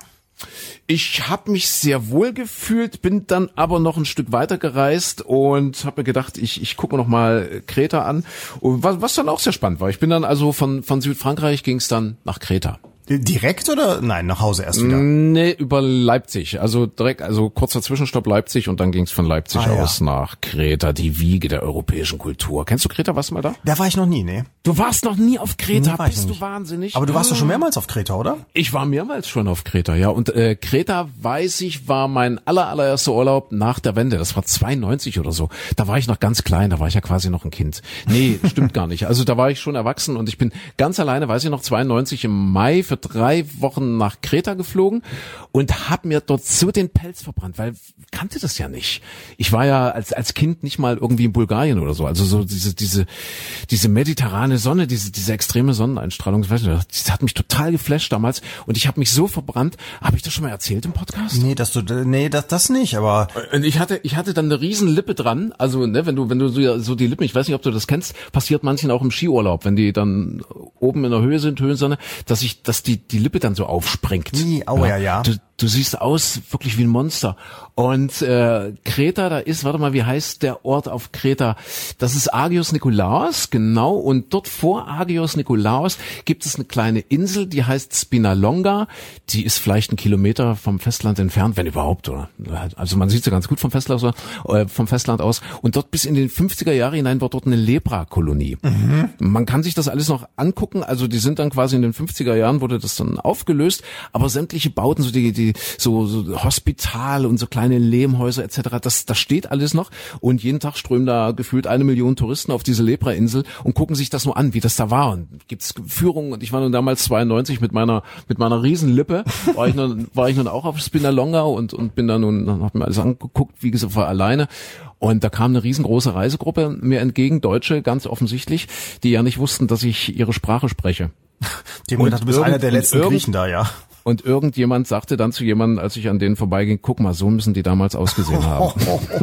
Ich habe mich sehr wohl gefühlt, bin dann aber noch ein Stück weiter gereist und habe mir gedacht, ich ich gucke mir noch mal Kreta an, und was, was dann auch sehr spannend war. Ich bin dann also von von Südfrankreich ging es dann nach Kreta. Direkt oder? Nein, nach Hause erst wieder. Nee, über Leipzig. Also direkt, also kurzer Zwischenstopp Leipzig und dann ging es von Leipzig ah, aus ja. nach Kreta, die Wiege der europäischen Kultur. Kennst du Kreta? Warst du mal da? Da war ich noch nie, ne? Du warst noch nie auf Kreta, nee, bist du wahnsinnig? Aber du warst doch schon mehrmals auf Kreta, oder? Ich war mehrmals schon auf Kreta, ja. Und äh, Kreta, weiß ich, war mein aller allererster Urlaub nach der Wende. Das war zweiundneunzig oder so. Da war ich noch ganz klein, da war ich ja quasi noch ein Kind. Nee, stimmt gar nicht. Also da war ich schon erwachsen und ich bin ganz alleine, weiß ich noch, zweiundneunzig im Mai für drei Wochen nach Kreta geflogen und hab mir dort so den Pelz verbrannt, weil kannte das ja nicht. Ich war ja als als Kind nicht mal irgendwie in Bulgarien oder so. Also so diese diese diese mediterrane Sonne, diese diese extreme Sonneneinstrahlung, weiß nicht, das hat mich total geflasht damals und ich habe mich so verbrannt. Habe ich das schon mal erzählt im Podcast? Nee, dass du nee, das das nicht, aber und ich hatte ich hatte dann eine riesen Lippe dran. Also, ne, wenn du wenn du so, so die Lippen, ich weiß nicht, ob du das kennst, passiert manchen auch im Skiurlaub, wenn die dann oben in der Höhe sind, Höhensonne, dass ich dass die die Lippe dann so aufspringt. Nee, oh ja, ja. Du, du siehst aus wirklich wie ein Monster. Und äh, Kreta, da ist, warte mal, wie heißt der Ort auf Kreta? Das ist Agios Nikolaos, genau. Und dort vor Agios Nikolaos gibt es eine kleine Insel, die heißt Spinalonga. Die ist vielleicht ein Kilometer vom Festland entfernt, wenn überhaupt, oder? Also man sieht sie ganz gut vom Festland, äh, vom Festland aus. Und dort bis in den fünfziger Jahre hinein war dort eine Lepra-Kolonie. Mhm. Man kann sich das alles noch angucken. Also die sind dann quasi in den fünfziger Jahren wurde das dann aufgelöst. Aber sämtliche Bauten, so die, die so, so Hospital und so kleine Lehmhäuser et cetera, das, das steht alles noch. Und jeden Tag strömen da gefühlt eine Million Touristen auf diese Lepra-Insel und gucken sich das nur an, wie das da war. Und gibt's Führungen. Und ich war nun damals zweiundneunzig mit meiner mit meiner Riesenlippe, war ich nun war ich nun auch auf Spinalonga und und bin da nun, hab mir alles angeguckt, wie gesagt, war alleine. Und da kam eine riesengroße Reisegruppe mir entgegen, Deutsche ganz offensichtlich, die ja nicht wussten, dass ich ihre Sprache spreche. Die haben gedacht, du bist einer der letzten irgend, Griechen da, ja. Und irgendjemand sagte dann zu jemandem, als ich an denen vorbeiging, guck mal, so müssen die damals ausgesehen haben.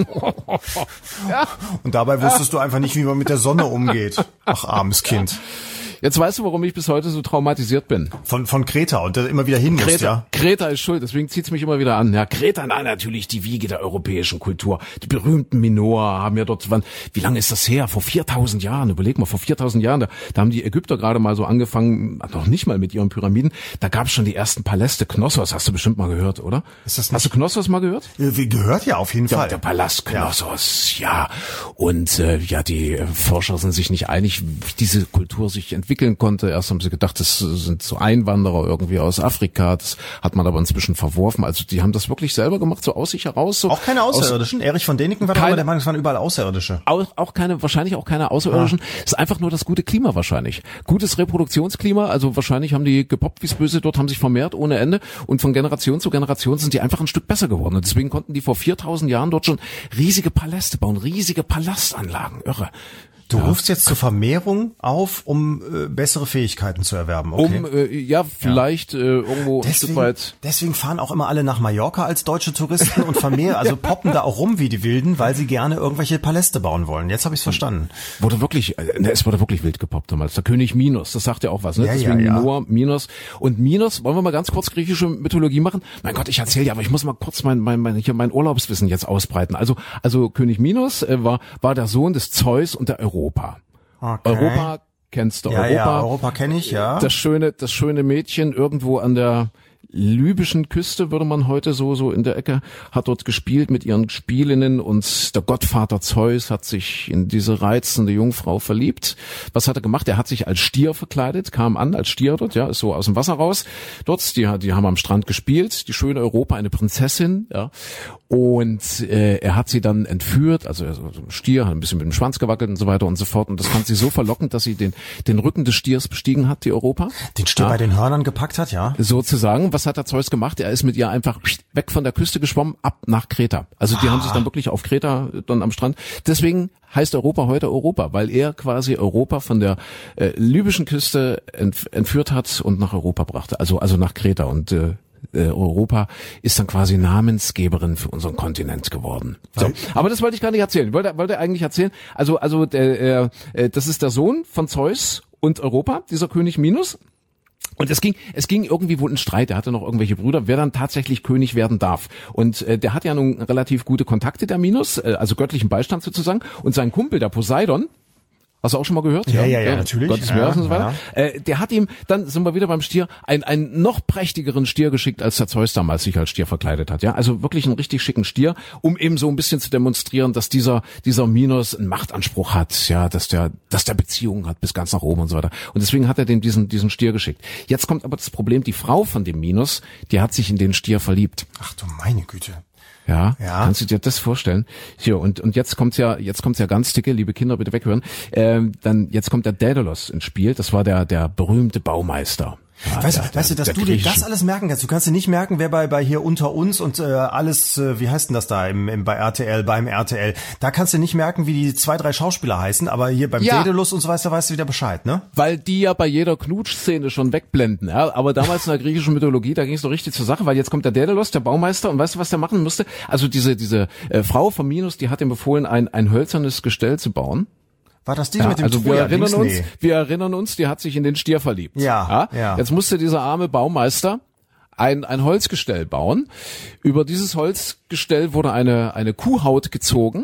Ja. Und dabei wusstest du einfach nicht, wie man mit der Sonne umgeht. Ach, armes Kind. Jetzt weißt du, warum ich bis heute so traumatisiert bin. Von von Kreta und immer wieder hin musst, Kreta, ja. Kreta ist schuld, deswegen zieht's mich immer wieder an. Ja, Kreta, na, natürlich die Wiege der europäischen Kultur. Die berühmten Minoa haben ja dort, wann, wie lange ist das her? Vor viertausend Jahren, überleg mal, vor viertausend Jahren, da, da haben die Ägypter gerade mal so angefangen, noch nicht mal mit ihren Pyramiden, da gab's schon die ersten Paläste. Knossos, hast du bestimmt mal gehört, oder? Ist das hast du Knossos mal gehört? Wie gehört ja, auf jeden ja, Fall. Der Palast Knossos, ja. ja. Und äh, ja, die äh, Forscher sind sich nicht einig, wie diese Kultur sich entwickeln konnte. Erst haben sie gedacht, das sind so Einwanderer irgendwie aus Afrika. Das hat man aber inzwischen verworfen. Also die haben das wirklich selber gemacht, so aus sich heraus. So auch keine Außerirdischen? Aus, Erich von Däniken war keine, der Meinung, es waren überall Außerirdische. Auch, auch keine, wahrscheinlich auch keine Außerirdischen. Es ah. ist einfach nur das gute Klima wahrscheinlich. Gutes Reproduktionsklima. Also wahrscheinlich haben die gepoppt wie's böse. Dort haben sich vermehrt ohne Ende. Und von Generation zu Generation sind die einfach ein Stück besser geworden. Und deswegen konnten die vor viertausend Jahren dort schon riesige Paläste bauen. Riesige Palastanlagen. Irre. Du ja. rufst jetzt zur Vermehrung auf, um äh, bessere Fähigkeiten zu erwerben, okay? Um, äh, ja, vielleicht ja. Äh, irgendwo deswegen, ein Stück weit. Deswegen fahren auch immer alle nach Mallorca als deutsche Touristen und vermehren, also poppen da auch rum wie die Wilden, weil sie gerne irgendwelche Paläste bauen wollen. Jetzt habe ich es verstanden. Wurde wirklich, äh, ne, es wurde wirklich wild gepoppt damals. Der König Minos, das sagt ja auch was, ne? Ja, Deswegen ja, ja. Noah, Minos. Und Minos, wollen wir mal ganz kurz griechische Mythologie machen? Mein Gott, ich erzähle ja, aber ich muss mal kurz mein, mein, mein, hier mein Urlaubswissen jetzt ausbreiten. Also, also König Minos äh, war, war der Sohn des Zeus und der Europa. Okay. Europa kennst du, ja, Europa. Ja, Europa kenne ich, ja. Das schöne, das schöne Mädchen irgendwo an der libyschen Küste, würde man heute so so in der Ecke, hat dort gespielt mit ihren Spielinnen und der Gottvater Zeus hat sich in diese reizende Jungfrau verliebt. Was hat er gemacht? Er hat sich als Stier verkleidet, kam an als Stier dort, ja, ist so aus dem Wasser raus. Dort, die, die haben am Strand gespielt, die schöne Europa, eine Prinzessin, ja. Und äh, er hat sie dann entführt, also er, so ein Stier, hat ein bisschen mit dem Schwanz gewackelt und so weiter und so fort. Und das fand sie so verlockend, dass sie den den Rücken des Stiers bestiegen hat, die Europa. Den Stier ja. bei den Hörnern gepackt hat, ja. Sozusagen. Was hat der Zeus gemacht? Er ist mit ihr einfach weg von der Küste geschwommen, ab nach Kreta. Also die ah. haben sich dann wirklich auf Kreta dann am Strand. Deswegen heißt Europa heute Europa, weil er quasi Europa von der äh, libyschen Küste ent, entführt hat und nach Europa brachte. Also also nach Kreta und äh, Europa ist dann quasi Namensgeberin für unseren Kontinent geworden. So, aber das wollte ich gar nicht erzählen. Ich wollte, wollte eigentlich erzählen, also also der, äh, das ist der Sohn von Zeus und Europa, dieser König Minos. Und es ging, es ging irgendwie wohl ein Streit. Er hatte noch irgendwelche Brüder, wer dann tatsächlich König werden darf. Und äh, der hat ja nun relativ gute Kontakte, der Minos, äh, also göttlichen Beistand sozusagen. Und sein Kumpel, der Poseidon, hast du auch schon mal gehört? Ja, ja, ja, ja natürlich. Gottes Meer ja, und so weiter. Ja. Äh, der hat ihm, dann sind wir wieder beim Stier, ein, einen noch prächtigeren Stier geschickt, als der Zeus damals sich als Stier verkleidet hat. Ja, also wirklich einen richtig schicken Stier, um eben so ein bisschen zu demonstrieren, dass dieser dieser Minos einen Machtanspruch hat, ja, dass der dass der Beziehungen hat bis ganz nach oben und so weiter. Und deswegen hat er dem diesen diesen Stier geschickt. Jetzt kommt aber das Problem: Die Frau von dem Minos, die hat sich in den Stier verliebt. Ach du meine Güte. Ja, ja, kannst du dir das vorstellen? Hier, und und jetzt kommt's ja, jetzt kommt's ja ganz dicke, liebe Kinder, bitte weghören. Ähm, dann jetzt kommt der Daedalus ins Spiel. Das war der der berühmte Baumeister. Ja, weißt, der, weißt du, dass der, der du dir das alles merken kannst? Du kannst dir nicht merken, wer bei bei hier unter uns und äh, alles, äh, wie heißt denn das da im, im bei R T L, beim R T L? Da kannst du nicht merken, wie die zwei, drei Schauspieler heißen, aber hier beim ja. Daedalus und so weiter weißt du wieder Bescheid, ne? Weil die ja bei jeder Knutschszene schon wegblenden, ja. Aber damals in der griechischen Mythologie, da ging es doch richtig zur Sache, weil jetzt kommt der Daedalus, der Baumeister, und weißt du, was der machen musste? Also diese diese äh, Frau von Minos, die hat ihm befohlen, ein ein hölzernes Gestell zu bauen. War das die ja, mit dem also wir erinnern uns, nee. wir erinnern uns, die hat sich in den Stier verliebt. Ja, ja, ja. Jetzt musste dieser arme Baumeister ein, ein Holzgestell bauen. Über dieses Holzgestell wurde eine, eine Kuhhaut gezogen.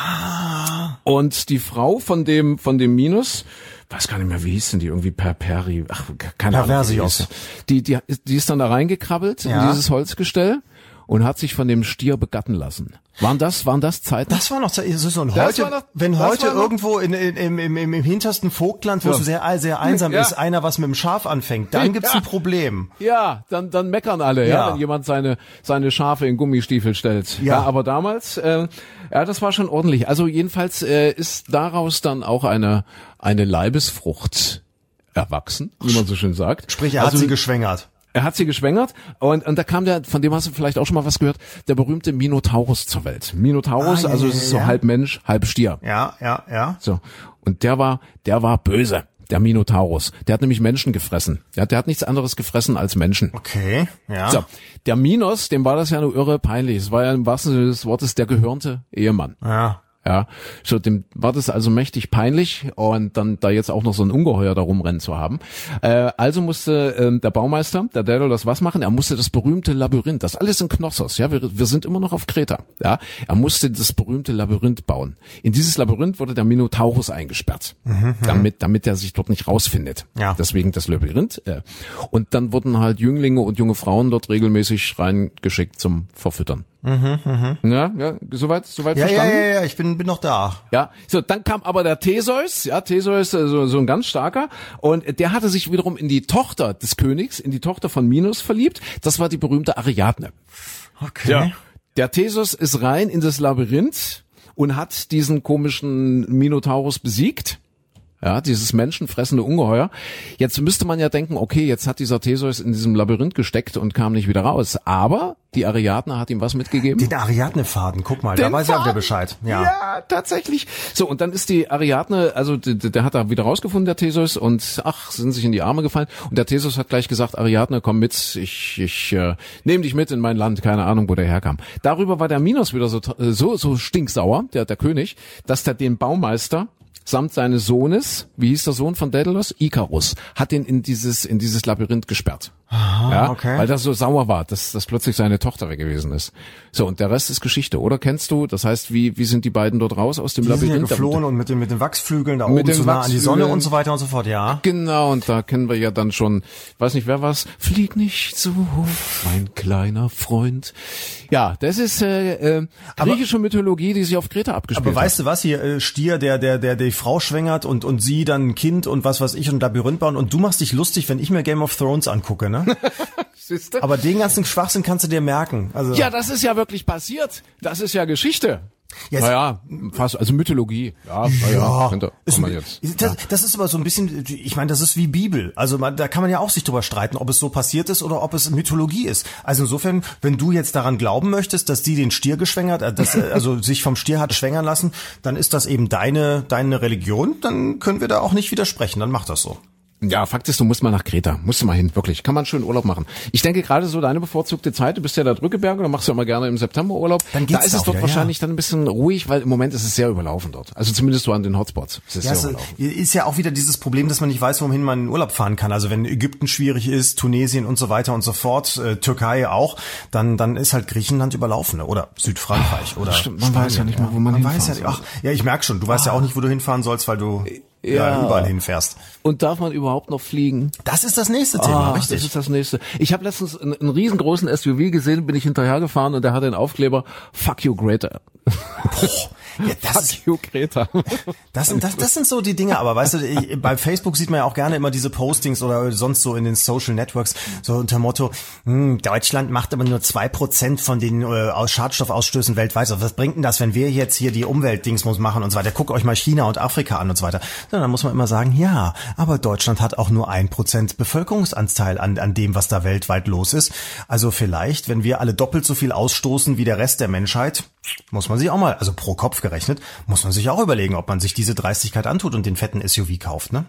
Ah. Und die Frau von dem, von dem Minus, weiß gar nicht mehr, wie hieß denn die, irgendwie per Peri, ach, keine Ahnung. Perversios. Die, die, die ist dann da reingekrabbelt ja. in dieses Holzgestell und hat sich von dem Stier begatten lassen. Waren das, waren das Zeiten? Das war noch Zeit. So, und heute, noch, wenn heute irgendwo in, in, im, im, im, im hintersten Vogtland, wo ja. es sehr, sehr einsam ja. ist, einer was mit dem Schaf anfängt, dann gibt's ja. ein Problem. Ja, dann, dann meckern alle, ja, ja wenn jemand seine, seine Schafe in Gummistiefel stellt. Ja, ja aber damals, äh, ja, das war schon ordentlich. Also jedenfalls äh, ist daraus dann auch eine, eine Leibesfrucht erwachsen, wie man so schön sagt. Sprich, er also, hat sie geschwängert. Er hat sie geschwängert und, und da kam der, von dem hast du vielleicht auch schon mal was gehört, der berühmte Minotaurus zur Welt. Minotaurus, ah, ja, also es ist so ja. halb Mensch, halb Stier. Ja, ja, ja. So. Und der war, der war böse, der Minotaurus. Der hat nämlich Menschen gefressen. Der, der hat nichts anderes gefressen als Menschen. Okay, ja. So. Der Minos, dem war das ja nur irre peinlich. Es war ja im wahrsten Sinne des Wortes der gehörnte Ehemann. Ja. Ja, so dem war das also mächtig peinlich und dann da jetzt auch noch so ein Ungeheuer da rumrennen zu haben. Äh, also musste äh, der Baumeister, der Daedalus, was machen? Er musste das berühmte Labyrinth, das alles in Knossos, ja, wir, wir sind immer noch auf Kreta, ja. Er musste das berühmte Labyrinth bauen. In dieses Labyrinth wurde der Minotaurus eingesperrt, mhm, damit damit er sich dort nicht rausfindet. Ja. Deswegen das Labyrinth. Äh. Und dann wurden halt Jünglinge und junge Frauen dort regelmäßig reingeschickt zum Verfüttern. Mhm, mhm. Ja, ja, soweit, soweit ja, verstanden? Ja, ja, ja, ich bin, bin noch da. Ja, so, dann kam aber der Theseus, ja, Theseus, so, so ein ganz starker, und der hatte sich wiederum in die Tochter des Königs, in die Tochter von Minos verliebt, das war die berühmte Ariadne. Okay. Ja. Der Theseus ist rein in das Labyrinth und hat diesen komischen Minotaurus besiegt. Ja, dieses menschenfressende Ungeheuer. Jetzt müsste man ja denken, okay, jetzt hat dieser Theseus in diesem Labyrinth gesteckt und kam nicht wieder raus. Aber die Ariadne hat ihm was mitgegeben. Den Ariadne-Faden, guck mal, Den da weiß er auch wieder Bescheid. Ja. ja, tatsächlich. So, und dann ist die Ariadne, also der, der hat da wieder rausgefunden, der Theseus, und ach, sind sich in die Arme gefallen. Und der Theseus hat gleich gesagt, Ariadne, komm mit, ich ich äh, nehme dich mit in mein Land, keine Ahnung, wo der herkam. Darüber war der Minos wieder so so so stinksauer, der der König, dass der den Baumeister samt seines Sohnes, wie hieß der Sohn von Daedalus? Ikarus, hat ihn in dieses in dieses Labyrinth gesperrt. Aha, ja, okay. Weil das so sauer war, dass, dass plötzlich seine Tochter weg gewesen ist. So, und der Rest ist Geschichte, oder? Kennst du? Das heißt, wie wie sind die beiden dort raus aus dem die Labyrinth? Die sind ja geflohen und mit den, mit den Wachsflügeln da oben zu nah an die Sonne und so weiter und so fort, ja. Genau, und da kennen wir ja dann schon, weiß nicht, wer war's? Flieg nicht so hoch, mein kleiner Freund. Ja, das ist äh, äh, griechische aber, Mythologie, die sich auf Kreta abgespielt hat. Aber weißt du was, hier äh, Stier, der der der die Frau schwängert und und sie dann ein Kind und was weiß ich und Labyrinth bauen und du machst dich lustig, wenn ich mir Game of Thrones angucke, ne? Siehste? Aber den ganzen Schwachsinn kannst du dir merken. Also ja, das ist ja wirklich passiert. Das ist ja Geschichte. Yes. Naja, fast, also Mythologie. Ja, ja, ja könnte, ist, man jetzt. Das, ja. das ist aber so ein bisschen, ich meine, das ist wie Bibel. Also man, da kann man ja auch sich drüber streiten, ob es so passiert ist oder ob es Mythologie ist. Also insofern, wenn du jetzt daran glauben möchtest, dass die den Stier geschwängert, dass, also sich vom Stier hat schwängern lassen, dann ist das eben deine, deine Religion. Dann können wir da auch nicht widersprechen. Dann mach das so. Ja, Fakt ist, du musst mal nach Kreta. Musst du mal hin, wirklich. Kann man schön Urlaub machen. Ich denke gerade so deine bevorzugte Zeit, du bist ja da Drückeberge, da machst du ja immer gerne im September Urlaub. Dann geht's da ist es dort wieder, wahrscheinlich ja. dann ein bisschen ruhig, weil im Moment ist es sehr überlaufen dort. Also zumindest so an den Hotspots. Es ist ja, sehr es überlaufen. Ist ja auch wieder dieses Problem, dass man nicht weiß, wohin man in Urlaub fahren kann. Also wenn Ägypten schwierig ist, Tunesien und so weiter und so fort, äh, Türkei auch, dann dann ist halt Griechenland überlaufen oder Südfrankreich oder Stimmt, man weiß ja nicht mal, wo man, man hinfahren weiß ja, ach, ja, ich merk schon, du weißt ah. ja auch nicht, wo du hinfahren sollst, weil du ja, ja überall hinfährst. Und darf man überhaupt noch fliegen? Das ist das nächste Thema, ah, richtig. Das ist das nächste. Ich habe letztens einen, einen riesengroßen S U V gesehen, bin ich hinterhergefahren und der hatte einen Aufkleber Fuck you Greta. Boah. Ja, das Fuck ist, you, Greta. Das sind, das, das sind so die Dinge, aber weißt du, ich, bei Facebook sieht man ja auch gerne immer diese Postings oder sonst so in den Social Networks, so unter Motto, hm, Deutschland macht aber nur zwei Prozent von den äh, Schadstoffausstößen weltweit. Also was bringt denn das, wenn wir jetzt hier die Umweltdingsmus machen und so weiter? Guckt euch mal China und Afrika an und so weiter. Ja, dann muss man immer sagen, ja, aber Deutschland hat auch nur ein Prozent Bevölkerungsanteil an, an dem, was da weltweit los ist. Also vielleicht, wenn wir alle doppelt so viel ausstoßen wie der Rest der Menschheit, muss man sich auch mal, also pro Kopf gerechnet, muss man sich auch überlegen, ob man sich diese Dreistigkeit antut und den fetten S U V kauft, ne?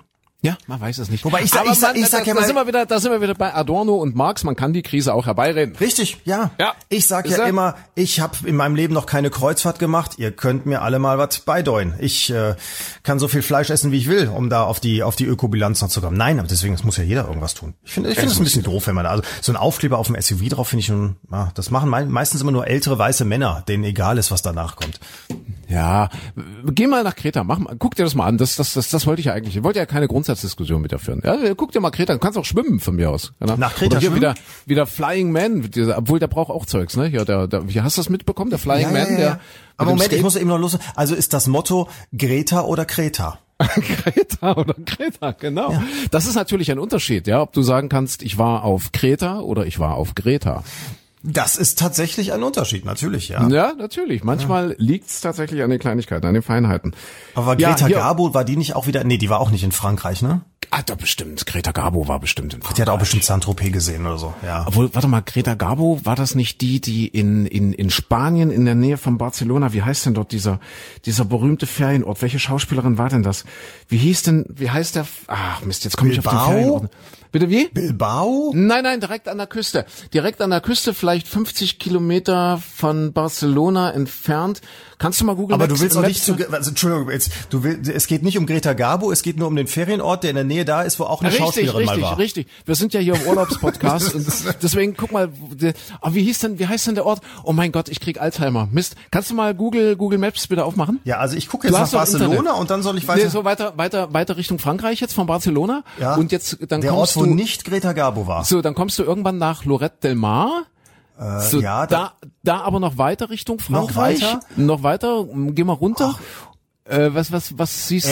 Ja, man weiß es nicht. Wobei ich sag, Aber ich sag, man, ich sag da, ja da mal, sind wir wieder, da sind wir wieder bei Adorno und Marx. Man kann die Krise auch herbeireden. richtig, ja. Ja. Ich sag Ist ja er? immer, ich habe in meinem Leben noch keine Kreuzfahrt gemacht. Ihr könnt mir alle mal was beideuen. Ich äh, kann so viel Fleisch essen, wie ich will, um da auf die auf die Ökobilanz noch zu kommen. Nein, aber deswegen es muss ja jeder irgendwas tun. Ich finde, ich finde es ein bisschen doof, wenn man da, also so ein Aufkleber auf dem S U V drauf finde ich schon. Ja, das machen mei- meistens immer nur ältere weiße Männer, denen egal ist, was danach kommt. Ja, geh mal nach Kreta, mach mal, guck dir das mal an. Das, das, das, das wollte ich ja eigentlich. Ich wollte ja keine Grundsatzdiskussion mit dir führen. Ja, guck dir mal Kreta, du kannst auch schwimmen von mir aus. Genau. Nach Kreta Oder hier schwimmen? wieder, wieder Flying Man, dieser- obwohl der braucht auch Zeugs, ne? Ja, der, der, wie hast du das mitbekommen? Der Flying Man, der. Aber mit dem Moment, ich Skate- muss eben noch los. Also ist das Motto Greta oder Kreta? Kreta oder Kreta, genau. Ja. Das ist natürlich ein Unterschied, ja, ob du sagen kannst, ich war auf Kreta oder ich war auf Greta. Das ist tatsächlich ein Unterschied, natürlich, ja. Ja, natürlich. Manchmal ja. liegt's tatsächlich an den Kleinigkeiten, an den Feinheiten. Aber ja, Greta hier- Garbo, war die nicht auch wieder, nee, die war auch nicht in Frankreich, ne? Ah, da bestimmt. Greta Garbo war bestimmt in Frankreich. Die hat auch bestimmt Saint-Tropez gesehen oder so, ja. Obwohl, warte mal, Greta Garbo, war das nicht die, die in, in, in Spanien in der Nähe von Barcelona, wie heißt denn dort dieser, dieser berühmte Ferienort? Welche Schauspielerin war denn das? Wie hieß denn, wie heißt der, ach Mist, jetzt komme ich auf den Bilbao? Ferienort. Bitte wie? Bilbao? Nein, nein, direkt an der Küste. Direkt an der Küste, vielleicht fünfzig Kilometer von Barcelona entfernt. Kannst du mal googeln? Aber du willst auch nicht zu, also, Entschuldigung, jetzt, du willst, es geht nicht um Greta Garbo, es geht nur um den Ferienort, der in der Nähe da ist, wo auch eine Richtig, Schauspielerin richtig, mal war. richtig. Wir sind ja hier im Urlaubspodcast und deswegen guck mal, oh, wie hieß denn, wie heißt denn der Ort? Oh mein Gott, ich krieg Alzheimer. Mist. Kannst du mal Google Google Maps bitte aufmachen? Ja, also ich gucke Du jetzt nach hast doch Barcelona Internet. und dann soll ich weiter. Nee, so weiter, weiter, weiter Richtung Frankreich jetzt von Barcelona. Ja. Und jetzt, dann der Ort, kommst wo du, nicht Greta Garbo war. so, dann kommst du irgendwann nach Lorette del Mar. Äh, So, ja, da, da aber noch weiter Richtung Frankreich. weiter? Noch weiter, geh mal runter. Äh, was, was, was siehst du?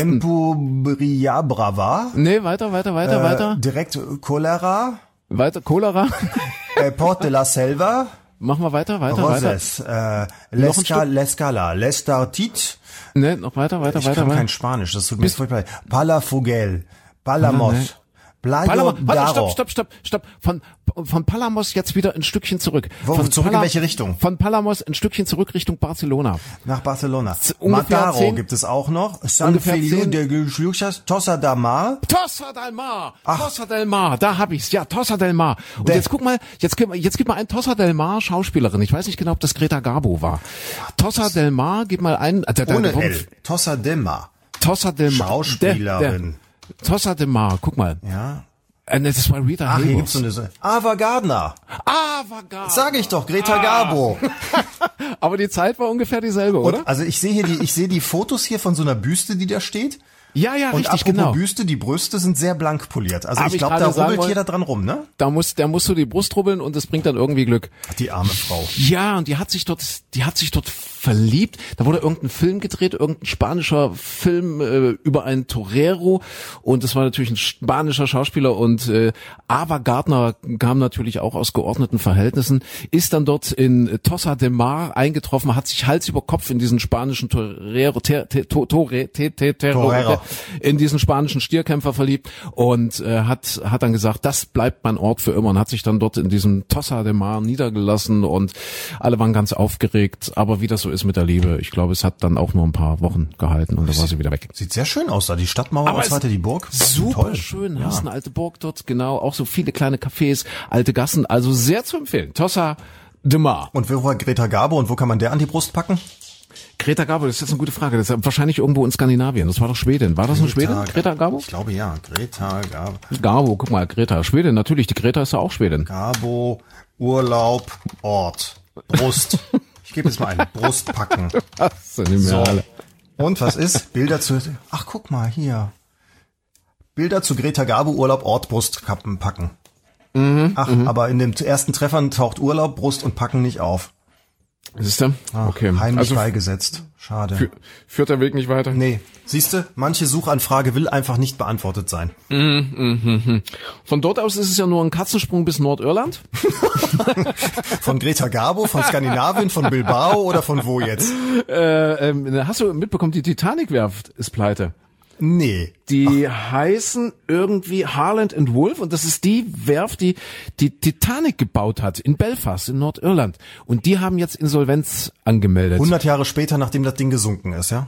Empobriabrava. Nee, weiter, weiter, weiter, Äh, weiter. direkt Cholera. Weiter, Cholera. Äh, Port de la Selva. Mach mal weiter, weiter, weiter. Roses. Äh, Noch ein Lesca, Stück? Lescala. Lestartit. Nee, noch weiter, weiter, Ich weiter, kann weiter. kein Spanisch, das tut mir furchtbar leid. Palafugel. Palamos. Nee. Playo Palamos, warte, Daro. stopp, stopp, stopp, stopp. Von, von Palamos jetzt wieder ein Stückchen zurück. Wo, Von zurück in welche Richtung? Von Palamos ein Stückchen zurück Richtung Barcelona. Nach Barcelona. ungefähr Mataro zehn- gibt es auch noch. San ungefähr Feliu zehn- de Guixluchas, Tossa da Mar. Tossa del Mar, Tossa del Mar, da hab ich's, ja, Tossa del Mar. Und Der- jetzt guck mal, jetzt gib mal, jetzt gib mal ein Tossa del Mar Schauspielerin. Ich weiß nicht genau, ob das Greta Garbo war. Tossa del Mar, gib mal ein, äh, der, der, Ohne der, L. Tossa de Mar. Tossa del Mar. Schauspielerin. Der, der, Tossa del Mar, guck mal. Ja. Äh, das war Rita Ach, hier Hayworth. gibt's so eine, Ava Gardner. Ah, war Sag ich doch, Greta Garbo. Aber die Zeit war ungefähr dieselbe, oder? Und, also ich sehe hier die, ich sehe die Fotos hier von so einer Büste, die da steht. Ja, ja, Und richtig, apropos genau. Büste, die Brüste sind sehr blank poliert. Also Hab ich ich glaube, da gerade sagen rubbelt wollen- jeder dran rum, ne? Da muss, der musst du die Brust rubbeln und das bringt dann irgendwie Glück. Die arme Frau. Ja, und die hat sich dort, die hat sich dort verliebt. Da wurde irgendein Film gedreht, irgendein spanischer Film äh, über einen Torero und das war natürlich ein spanischer Schauspieler und äh, Ava Gardner kam natürlich auch aus geordneten Verhältnissen, ist dann dort in Tossa de Mar eingetroffen, hat sich Hals über Kopf in diesen spanischen Torero, ter, ter, to, tore, te, te, Terror, Torero. in diesen spanischen Stierkämpfer verliebt und äh, hat hat dann gesagt, das bleibt mein Ort für immer und hat sich dann dort in diesem Tossa de Mar niedergelassen und alle waren ganz aufgeregt, aber wie das so ist mit der Liebe, ich glaube, es hat dann auch nur ein paar Wochen gehalten und dann war sie wieder weg. Sieht sehr schön aus da, die Stadtmauer Aber und es- so weiter, die Burg. Super Toll. schön, Ja. hast eine alte Burg dort, genau, auch so viele kleine Cafés, alte Gassen, also sehr zu empfehlen. Tossa de Mar. Und wo war Greta Garbo und wo kann man der an die Brust packen? Greta Garbo, das ist jetzt eine gute Frage, das ist wahrscheinlich irgendwo in Skandinavien, das war doch Schweden. War das in Schweden, Greta Garbo? Ich glaube ja, Greta Garbo. Garbo, guck mal, Greta, Schweden, natürlich, die Greta ist ja auch Schweden. Garbo, Urlaub, Ort, Brust. Ich gebe jetzt mal ein, Brust packen. Das sind nicht mehr So. alle. Und was ist? Bilder zu, ach guck mal, hier. Bilder zu Greta Garbo, Urlaub, Ort, Brust kappen, packen. Ach, aber in den ersten Treffern taucht Urlaub, Brust und Packen nicht auf. Siehst du? Ach, Okay. Heimlich Also beigesetzt. Schade. fü- führt der Weg nicht weiter? Nee, siehste, manche Suchanfrage will einfach nicht beantwortet sein. Von dort aus ist es ja nur ein Katzensprung bis Nordirland. Von Greta Garbo, von Skandinavien, von Bilbao oder von wo jetzt? Äh, ähm, hast du mitbekommen, die Titanic-Werft ist pleite. Nee. Die heißen irgendwie Harland and Wolff und das ist die Werft, die die Titanic gebaut hat in Belfast in Nordirland. Und die haben jetzt Insolvenz angemeldet. hundert Jahre später, nachdem das Ding gesunken ist, ja?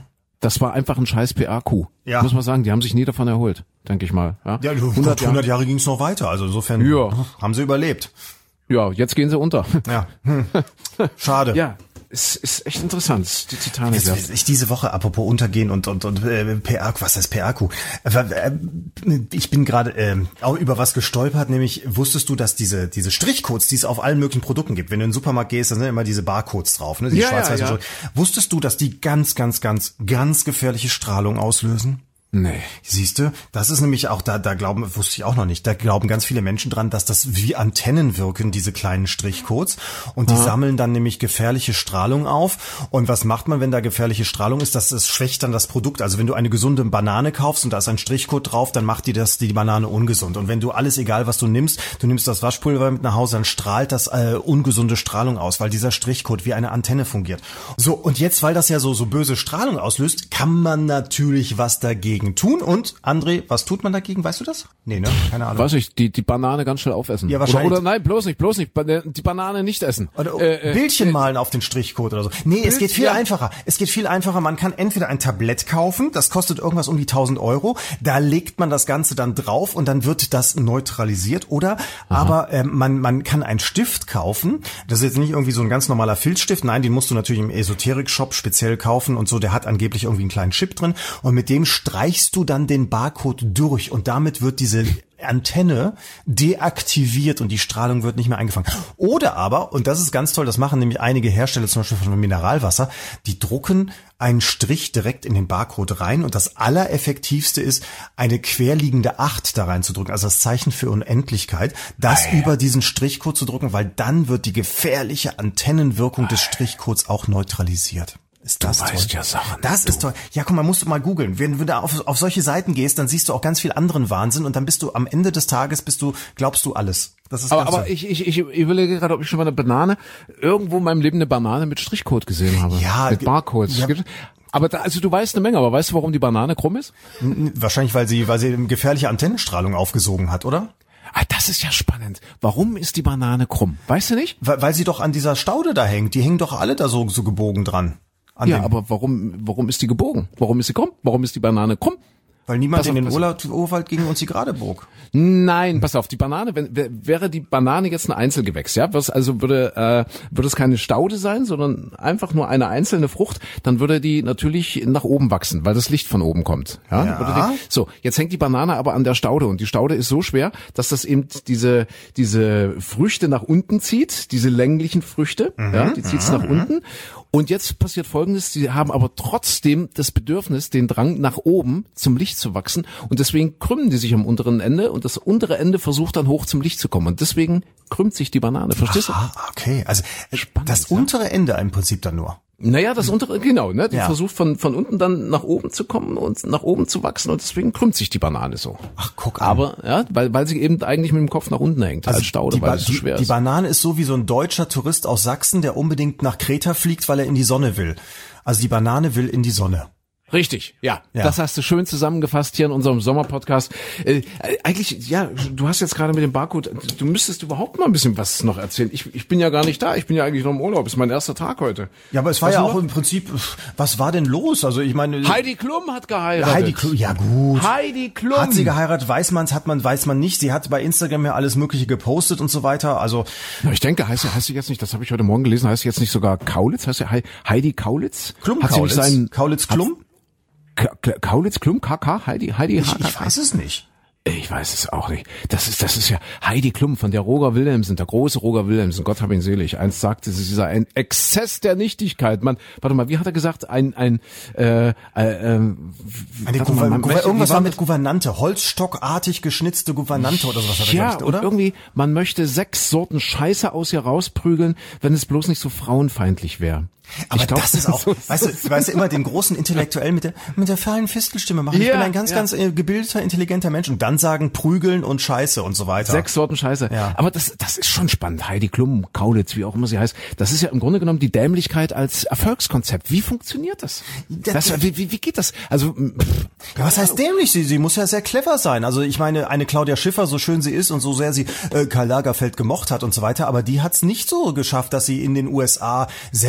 Das war einfach ein scheiß P R-Coup. Ja. Muss man sagen, die haben sich nie davon erholt, denke ich mal. Ja, Ja, hundert, hundert Jahre ging es noch weiter, also insofern Ja. haben sie überlebt. Ja, jetzt gehen sie unter. Ja, hm. Schade. Ja, es ist echt interessant, die Titanic. Jetzt, jetzt, ich diese Woche, apropos untergehen und und und äh, P R, was heißt P R-Coup? Äh, ich bin gerade äh, auch über was gestolpert, nämlich wusstest du, dass diese diese Strichcodes, die es auf allen möglichen Produkten gibt, wenn du in den Supermarkt gehst, dann sind immer diese Barcodes drauf, ne? Die Ja, schwarz-weiß ja, ja. und so. Wusstest du, dass die ganz, ganz, ganz, ganz gefährliche Strahlung auslösen? Nee. Siehst du, das ist nämlich auch, da, da glauben, wusste ich auch noch nicht, da glauben ganz viele Menschen dran, dass das wie Antennen wirken, diese kleinen Strichcodes. Und die Ja. sammeln dann nämlich gefährliche Strahlung auf. Und was macht man, wenn da gefährliche Strahlung ist? Das, das schwächt dann das Produkt. Also wenn du eine gesunde Banane kaufst und da ist ein Strichcode drauf, dann macht die das, die Banane ungesund. Und wenn du alles, egal was du nimmst, du nimmst das Waschpulver mit nach Hause, dann strahlt das äh, ungesunde Strahlung aus, weil dieser Strichcode wie eine Antenne fungiert. So, und jetzt, weil das ja so, so böse Strahlung auslöst, kann man natürlich was dagegen tun. Und, André, was tut man dagegen? Weißt du das? Nee, ne? Keine Ahnung. Weiß ich, die, die Banane ganz schnell aufessen. Ja, wahrscheinlich. Oder, oder nein, bloß nicht, bloß nicht, die Banane nicht essen. Oder Äh, äh, Bildchen malen auf den Strichcode oder so. Nee, Bild, es geht viel ja. einfacher. Es geht viel einfacher. Man kann entweder ein Tablett kaufen, das kostet irgendwas um die tausend Euro. Da legt man das Ganze dann drauf und dann wird das neutralisiert. Oder aber ähm, man man kann einen Stift kaufen. Das ist jetzt nicht irgendwie so ein ganz normaler Filzstift. Nein, den musst du natürlich im Esoterik-Shop speziell kaufen und so. Der hat angeblich irgendwie einen kleinen Chip drin. Und mit dem streichst du dann den Barcode durch und damit wird diese Antenne deaktiviert und die Strahlung wird nicht mehr eingefangen. Oder aber, und das ist ganz toll, das machen nämlich einige Hersteller zum Beispiel von Mineralwasser, die drucken einen Strich direkt in den Barcode rein und das Allereffektivste ist, eine querliegende acht da reinzudrücken, also das Zeichen für Unendlichkeit, das Ei. über diesen Strichcode zu drucken, weil dann wird die gefährliche Antennenwirkung des Strichcodes auch neutralisiert. Ist das Du toll? weißt ja Sachen. Das Du. ist toll. Ja, komm, man musst du mal googeln. Wenn du da auf, auf solche Seiten gehst, dann siehst du auch ganz viel anderen Wahnsinn und dann bist du am Ende des Tages bist du, glaubst du alles. Das ist Aber, ganz aber toll. ich, ich, ich überlege gerade, ob ich schon mal eine Banane, irgendwo in meinem Leben eine Banane mit Strichcode gesehen habe. Ja, Mit Barcodes. ja. Aber da, also du weißt eine Menge, aber weißt du, warum die Banane krumm ist? Wahrscheinlich, weil sie, weil sie gefährliche Antennenstrahlung aufgesogen hat, oder? Ah, das ist ja spannend. Warum ist die Banane krumm? Weißt du nicht? Weil, weil sie doch an dieser Staude da hängt. Die hängen doch alle da so, so gebogen dran. An Ja, dem, aber warum, warum ist die gebogen? Warum ist sie krumm? Warum ist die Banane krumm? weil niemand pass in auf, den pass Urlaub, Urwald ging und sie gerade bog. Nein, pass auf, die Banane, wenn, wär- wäre die Banane jetzt ein Einzelgewächs, ja, was also würde äh, würde es keine Staude sein, sondern einfach nur eine einzelne Frucht, dann würde die natürlich nach oben wachsen, weil das Licht von oben kommt. Ja. Ja. Würde die, so, jetzt hängt die Banane aber an der Staude und die Staude ist so schwer, dass das eben diese diese Früchte nach unten zieht, diese länglichen Früchte, ja, die zieht's nach unten. Und jetzt passiert Folgendes, sie haben aber trotzdem das Bedürfnis, den Drang nach oben zum Licht zu wachsen und deswegen krümmen die sich am unteren Ende und das untere Ende versucht dann hoch zum Licht zu kommen und deswegen krümmt sich die Banane, verstehst du? Ah, okay. Also äh, Spannend, das ja. untere Ende im Prinzip dann nur. Naja, das untere, genau, ne? Die Ja. versucht von von unten dann nach oben zu kommen und nach oben zu wachsen und deswegen krümmt sich die Banane so. Ach, guck an. Aber ja, weil weil sie eben eigentlich mit dem Kopf nach unten hängt, als Staude, die, weil Ba- es so die, schwer die ist. Banane ist so wie so ein deutscher Tourist aus Sachsen, der unbedingt nach Kreta fliegt, weil er in die Sonne will. Also die Banane will in die Sonne. Richtig, ja, Ja. Das hast du schön zusammengefasst hier in unserem Sommerpodcast. Äh, eigentlich, ja, du hast jetzt gerade mit dem Barcode, du müsstest überhaupt mal ein bisschen was noch erzählen. Ich, ich bin ja gar nicht da, ich bin ja eigentlich noch im Urlaub, ist mein erster Tag heute. Ja, aber es war Was ja noch? auch im Prinzip, was war denn los? Also ich meine, Heidi Klum hat geheiratet. Heidi Klum, ja gut. Heidi Klum. Hat sie geheiratet, weiß man's, hat man, weiß man nicht. Sie hat bei Instagram ja alles Mögliche gepostet und so weiter. Also Ja, ich denke, heißt sie, heißt sie jetzt nicht, das habe ich heute Morgen gelesen, heißt sie jetzt nicht sogar Kaulitz? Heißt sie Hei- Heidi Kaulitz? Klum Hat sie nicht Kaulitz, seinen Kaulitz Klum? Ka Ka- Kaulitz Klum, K K, Heidi, Heidi, Ich, H K ich weiß es nicht. Ich weiß es auch nicht. Das ist, das ist ja Heidi Klum von der Roger Wilhelmsen, der große Roger Wilhelmsen, Gott hab ihn selig. Einst sagte sie, sie sei ein Exzess der Nichtigkeit. Man, warte mal, wie hat er gesagt? Ein, ein, äh, äh, äh Eine warte Gouver mal, man Gouver möchte- irgendwas wie war war mit das? Gouvernante, holzstockartig geschnitzte Gouvernante oder sowas hat er Ja, gesagt, und oder? irgendwie, man möchte sechs Sorten Scheiße aus ihr rausprügeln, wenn es bloß nicht so frauenfeindlich wäre. Aber Ich glaub, das ist auch, so- weißt du, weißt du, immer den großen Intellektuellen mit der, mit der feinen Fistelstimme machen. Ich Ja, bin ein ganz, ja. ganz äh, gebildeter, intelligenter Mensch und dann sagen prügeln und Scheiße und so weiter. Sechs Sorten Scheiße. Ja. Aber das, das ist schon spannend. Heidi Klum, Kaulitz, wie auch immer sie heißt. Das ist ja im Grunde genommen die Dämlichkeit als Erfolgskonzept. Wie funktioniert das? das wie, wie, wie geht das? Also, pff, Ja, was heißt dämlich? Sie, sie muss ja sehr clever sein. Also ich meine, eine Claudia Schiffer, so schön sie ist und so sehr sie äh, Karl Lagerfeld gemocht hat und so weiter, aber die hat's nicht so geschafft, dass sie in den U S A Sendungen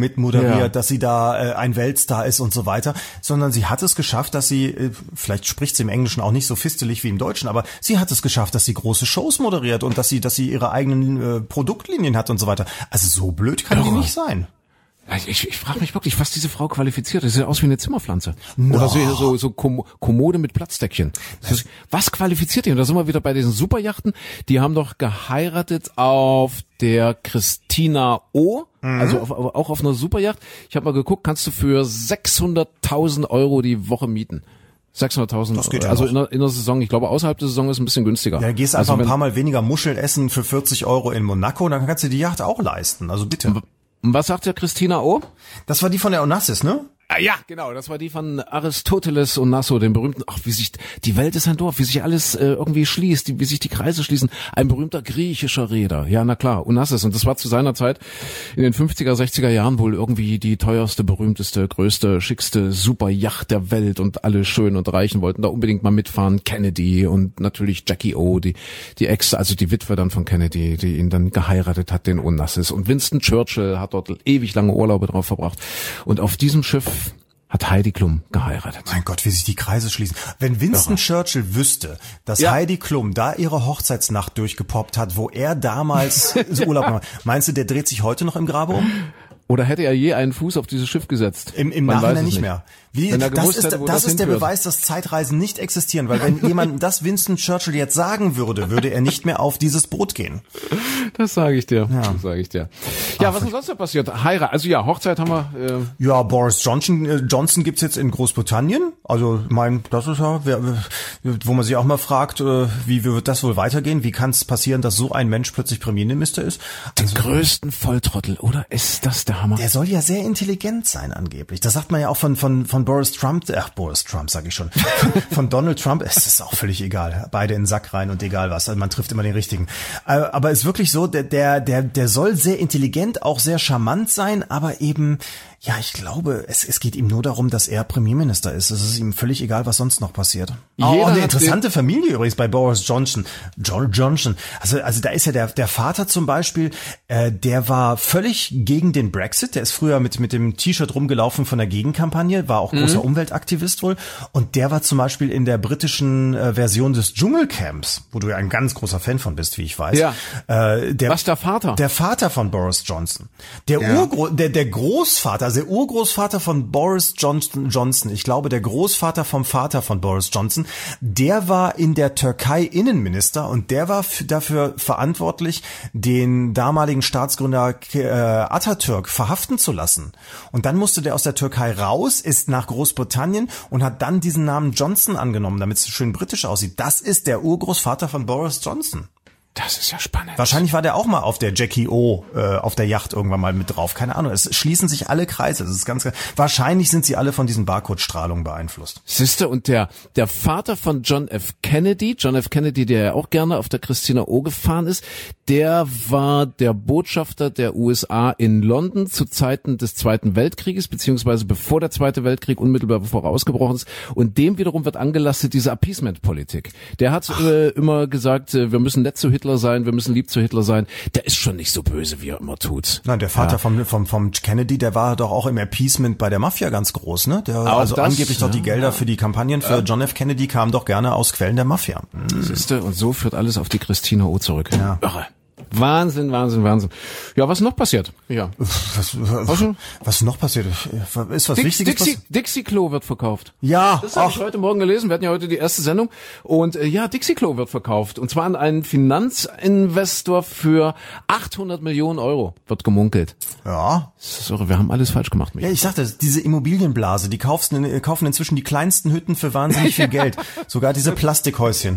mitmoderiert, Ja. dass sie da äh, ein Weltstar ist und so weiter, sondern sie hat es geschafft, dass sie, äh, vielleicht spricht sie im Englischen auch nicht so fistelig wie im Deutschen, aber sie hat es geschafft, dass sie große Shows moderiert und dass sie, dass sie ihre eigenen äh, Produktlinien hat und so weiter. Also so blöd kann die Irre. nicht sein. Ich, ich frage mich wirklich, was diese Frau qualifiziert. Das sieht aus wie eine Zimmerpflanze. No. Oder so, so, so Kom- Kommode mit Platzdeckchen. Das, was qualifiziert die? Und da sind wir wieder bei diesen Superjachten. Die haben doch geheiratet auf der Christina O. Mhm. Also auf, auch auf einer Superjacht. Ich habe mal geguckt, kannst du für sechshunderttausend Euro die Woche mieten. sechshunderttausend, das geht ja also noch. in der, in der Saison. Ich glaube, außerhalb der Saison ist ein bisschen günstiger. Ja, gehst einfach also wenn, ein paar Mal weniger Muscheln essen für vierzig Euro in Monaco, dann kannst du die Yacht auch leisten. Also bitte. Und was sagt der Christina O? Das war die von der Onassis, ne? Ah, ja, genau, das war die von Aristoteles und Nasso, dem berühmten, ach, wie sich, die Welt ist ein Dorf, wie sich alles äh, irgendwie schließt, die, wie sich die Kreise schließen. Ein berühmter griechischer Reeder, ja, na klar, Onassis. Und das war zu seiner Zeit in den fünfziger, sechziger Jahren wohl irgendwie die teuerste, berühmteste, größte, schickste Superjacht der Welt und alle Schönen und Reichen wollten da unbedingt mal mitfahren. Kennedy und natürlich Jackie O, die, die Ex, also die Witwe dann von Kennedy, die ihn dann geheiratet hat, den Onassis. Und Winston Churchill hat dort ewig lange Urlaube drauf verbracht. Und auf diesem Schiff hat Heidi Klum geheiratet. Mein Gott, wie sich die Kreise schließen. Wenn Winston ja. Churchill wüsste, dass ja. Heidi Klum da ihre Hochzeitsnacht durchgepoppt hat, wo er damals Urlaub gemacht hat, meinst du, der dreht sich heute noch im Grabe um? Oder hätte er je einen Fuß auf dieses Schiff gesetzt? Im, im Nachhinein nicht mehr. Wie, das ist, hätte, das, das ist der Beweis, dass Zeitreisen nicht existieren, weil wenn jemand das Winston Churchill jetzt sagen würde, würde er nicht mehr auf dieses Boot gehen. Das sage ich dir. Ja. Das sage ich dir. Ja, Ach, was ist sonst noch passiert? Heirat, also ja, Hochzeit haben wir. Äh ja, Boris Johnson, äh, Johnson gibt's jetzt in Großbritannien. Also, mein, das ist ja, wer, wo man sich auch mal fragt, äh, wie wird das wohl weitergehen? Wie kann es passieren, dass so ein Mensch plötzlich Premierminister ist? Den also, größten Volltrottel, oder? Ist das der Hammer? Der soll ja sehr intelligent sein angeblich. Das sagt man ja auch von von von Boris Trump. Ach, Boris Trump sage ich schon. Von Donald Trump. Es ist auch völlig egal. Beide in den Sack rein und egal was. Also man trifft immer den richtigen. Aber ist wirklich so, der der der der soll sehr intelligent, auch sehr charmant sein, aber eben ja, ich glaube, es, es geht ihm nur darum, dass er Premierminister ist. Es ist ihm völlig egal, was sonst noch passiert. Jeder oh, eine hat interessante Familie übrigens bei Boris Johnson. John Johnson. Also, also da ist ja der, der Vater zum Beispiel, äh, der war völlig gegen den Brexit. Der ist früher mit, mit dem T-Shirt rumgelaufen von der Gegenkampagne, war auch großer mhm. Umweltaktivist wohl. Und der war zum Beispiel in der britischen äh, Version des Dschungelcamps, wo du ja ein ganz großer Fan von bist, wie ich weiß. Ja. Äh, der, Was der Vater? Der Vater von Boris Johnson. Der ja. Urgro der, der Großvater, also der Urgroßvater von Boris Johnson, Johnson, ich glaube der Großvater vom Vater von Boris Johnson, der war in der Türkei Innenminister und der war f- dafür verantwortlich, den damaligen Staatsgründer äh, Atatürk verhaften zu lassen. Und dann musste der aus der Türkei raus, ist nach Großbritannien und hat dann diesen Namen Johnson angenommen, damit es schön britisch aussieht. Das ist der Urgroßvater von Boris Johnson. Das ist ja spannend. Wahrscheinlich war der auch mal auf der Jackie O äh, auf der Yacht irgendwann mal mit drauf. Keine Ahnung. Es schließen sich alle Kreise. Das ist ganz. Wahrscheinlich sind sie alle von diesen Barcode-Strahlungen beeinflusst. Siehste, und der der Vater von John F. Kennedy, John F. Kennedy, der ja auch gerne auf der Christina O gefahren ist, der war der Botschafter der U S A in London zu Zeiten des Zweiten Weltkrieges, beziehungsweise bevor der Zweite Weltkrieg unmittelbar bevor er ausgebrochen ist. Und dem wiederum wird angelastet diese Appeasement-Politik. Der hat äh, immer gesagt, äh, wir müssen nett zu Hitler sein, wir müssen lieb zu Hitler sein. Der ist schon nicht so böse, wie er immer tut. Nein, der Vater ja. vom, vom, vom Kennedy, der war doch auch im Appeasement bei der Mafia ganz groß, ne? Der, also das, angeblich doch die Gelder für die Kampagnen für John F. Kennedy kamen doch gerne aus Quellen der Mafia. Mhm. Siehste, und so führt alles auf die Christina O zurück. Ja. Irre. Wahnsinn, Wahnsinn, Wahnsinn. Ja, was noch passiert? Ja. Was, was, was noch passiert? Ist was Dix, Wichtiges? Dixie, Dixie Klo wird verkauft. Ja. Das habe ich heute Morgen gelesen. Wir hatten ja heute die erste Sendung. Und äh, ja, Dixie Klo wird verkauft. Und zwar an einen Finanzinvestor für achthundert Millionen Euro, wird gemunkelt. Ja. Das ist irre. Wir haben alles falsch gemacht. Ja, ich sagte, diese Immobilienblase, die kaufen, kaufen inzwischen die kleinsten Hütten für wahnsinnig viel Geld. Sogar diese Plastikhäuschen.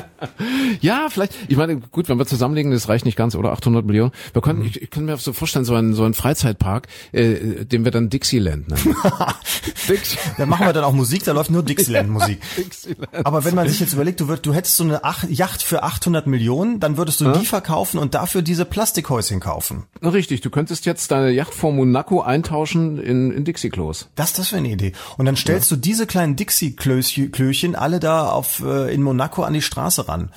Ja, vielleicht. Ich meine, gut, wenn wir zusammenlegen, das reicht nicht ganz, oder achthundert Millionen. Wir können, mhm. ich, ich kann mir so vorstellen, so einen so einen Freizeitpark, äh, den wir dann Dixieland nennen. Dixie. Da machen wir dann auch Musik, da läuft nur Dixieland-Musik. Ja, Dixieland. Aber wenn man sich jetzt überlegt, du, würd, du hättest so eine Ach- Yacht für achthundert Millionen, dann würdest du ja? die verkaufen und dafür diese Plastikhäuschen kaufen. Richtig, du könntest jetzt deine Yacht vor Monaco eintauschen in, in Dixie-Klos. Das, das wäre eine Idee. Und dann stellst ja. du diese kleinen Dixie-Klöchen alle da auf äh, in Monaco an die Straße ran.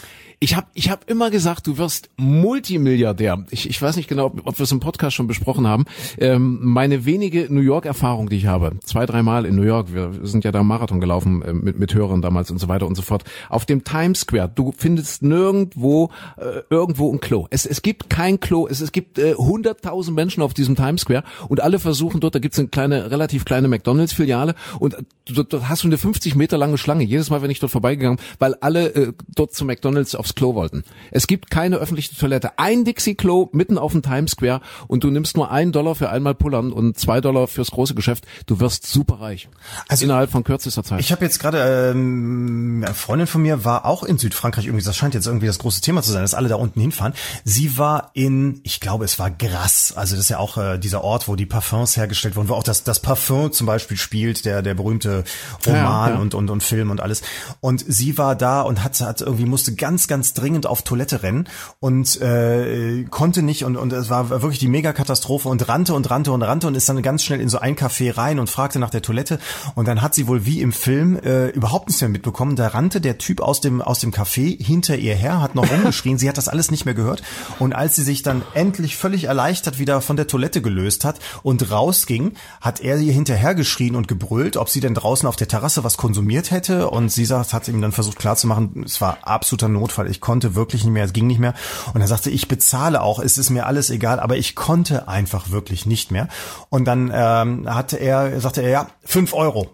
Ich habe ich hab immer gesagt, du wirst Multimilliardär. Ich, ich weiß nicht genau, ob, ob wir es im Podcast schon besprochen haben. Ähm, meine wenige New York-Erfahrung, die ich habe, zwei, dreimal in New York, wir sind ja da Marathon gelaufen äh, mit, mit Hörern damals und so weiter und so fort. Auf dem Times Square, du findest nirgendwo äh, irgendwo ein Klo. Es, es gibt kein Klo, es, es gibt äh, hunderttausend Menschen auf diesem Times Square und alle versuchen dort, da gibt's eine kleine, relativ kleine McDonalds-Filiale und dort, dort hast du eine fünfzig Meter lange Schlange, jedes Mal, wenn ich dort vorbeigegangen, weil alle äh, dort zu McDonalds aufs Klo wollten. Es gibt keine öffentliche Toilette. Ein Dixie-Klo mitten auf dem Times Square und du nimmst nur einen Dollar für einmal pullern und zwei Dollar fürs große Geschäft. Du wirst superreich. Also innerhalb von kürzester Zeit. Ich habe jetzt gerade, ähm, eine Freundin von mir war auch in Südfrankreich irgendwie, das scheint jetzt irgendwie das große Thema zu sein, dass alle da unten hinfahren. Sie war in, ich glaube, es war Grasse, also das ist ja auch äh, dieser Ort, wo die Parfums hergestellt wurden, wo auch das das Parfum zum Beispiel spielt, der der berühmte Roman ja, ja. und und und Film und alles. Und sie war da und hat hat irgendwie musste ganz ganz dringend auf Toilette rennen und äh, konnte nicht und und es war wirklich die Megakatastrophe und rannte und rannte und rannte und ist dann ganz schnell in so ein Café rein und fragte nach der Toilette und dann hat sie wohl wie im Film äh, überhaupt nichts mehr mitbekommen. Da rannte der Typ aus dem aus dem Café hinter ihr her, hat noch rumgeschrien. Sie hat das alles nicht mehr gehört und als sie sich dann endlich völlig erleichtert wieder von der Toilette gelöst hat und rausging, hat er ihr hinterher geschrien und gebrüllt, ob sie denn draußen auf der Terrasse was konsumiert hätte und sie sagt, hat ihm dann versucht klarzumachen, es war absoluter Notfall, ich konnte wirklich nicht mehr, es ging nicht mehr und er sagte, ich bezahle auch, es ist mir alles egal, aber ich konnte einfach wirklich nicht mehr und dann ähm, hatte er, sagte er, ja, fünf Euro.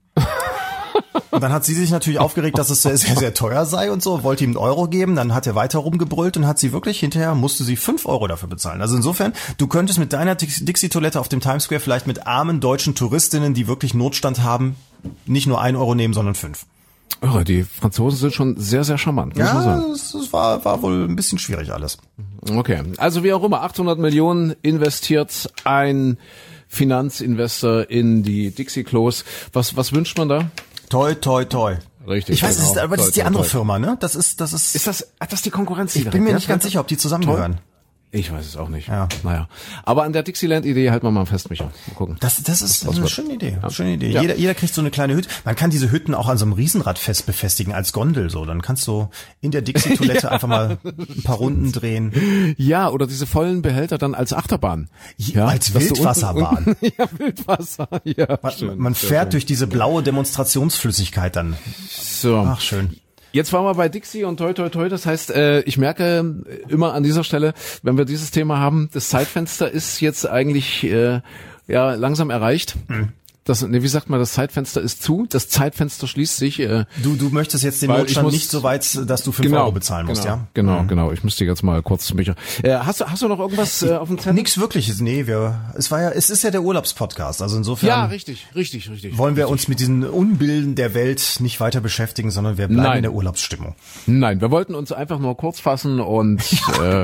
Und dann hat sie sich natürlich aufgeregt, dass es sehr, sehr, sehr teuer sei und so, wollte ihm einen Euro geben, dann hat er weiter rumgebrüllt und hat sie wirklich hinterher, musste sie fünf Euro dafür bezahlen. Also insofern, du könntest mit deiner Dixie-Toilette auf dem Times Square vielleicht mit armen deutschen Touristinnen, die wirklich Notstand haben, nicht nur ein Euro nehmen, sondern fünf. Oh, die Franzosen sind schon sehr, sehr charmant. Ja, es war, war wohl ein bisschen schwierig alles. Okay, also wie auch immer, achthundert Millionen investiert ein Finanzinvestor in die Dixie-Klos. Was, was wünscht man da? Toi, toi, toi. Richtig. Ich weiß, genau. das ist, aber das toi, ist die toi, andere toi. Firma, ne? Das ist, das ist. Ist das, hat das die Konkurrenz? Ich bin mir nicht ganz sicher, ob die zusammengehören. Ich weiß es auch nicht. Ja. Naja. Aber an der Dixieland-Idee halten wir mal fest, Micha. Mal gucken. Das, das ist das eine wird. schöne Idee. Ja. Schöne Idee. Ja. Jeder, jeder kriegt so eine kleine Hütte. Man kann diese Hütten auch an so einem Riesenrad fest befestigen als Gondel so. Dann kannst du in der Dixie-Toilette ja. einfach mal ein paar Runden drehen. Ja, oder diese vollen Behälter dann als Achterbahn. Ja, als Wildwasserbahn. Unten, unten, ja, Wildwasser. Ja, man schön, man fährt schön. Durch diese blaue Demonstrationsflüssigkeit dann. So. Ach, schön. Jetzt waren wir bei Dixie und toi toi toi, das heißt, äh, ich merke immer an dieser Stelle, wenn wir dieses Thema haben, das Zeitfenster ist jetzt eigentlich äh, ja langsam erreicht. Mhm. Das, ne, wie sagt man, das Zeitfenster ist zu, das Zeitfenster schließt sich. Äh, du du möchtest jetzt den Notstand muss, nicht so weit, dass du fünf genau, Euro bezahlen musst, genau, ja? Genau, mhm. genau. Ich müsste jetzt mal kurz Micha. Äh, hast du hast du noch irgendwas äh, auf dem Zettel? Nix Wirkliches, nee. Wir, es war ja, es ist ja der Urlaubspodcast, also insofern. Ja, richtig, richtig, richtig. Wollen wir richtig. uns mit diesen Unbilden der Welt nicht weiter beschäftigen, sondern wir bleiben Nein. in der Urlaubsstimmung. Nein, wir wollten uns einfach nur kurz fassen und äh,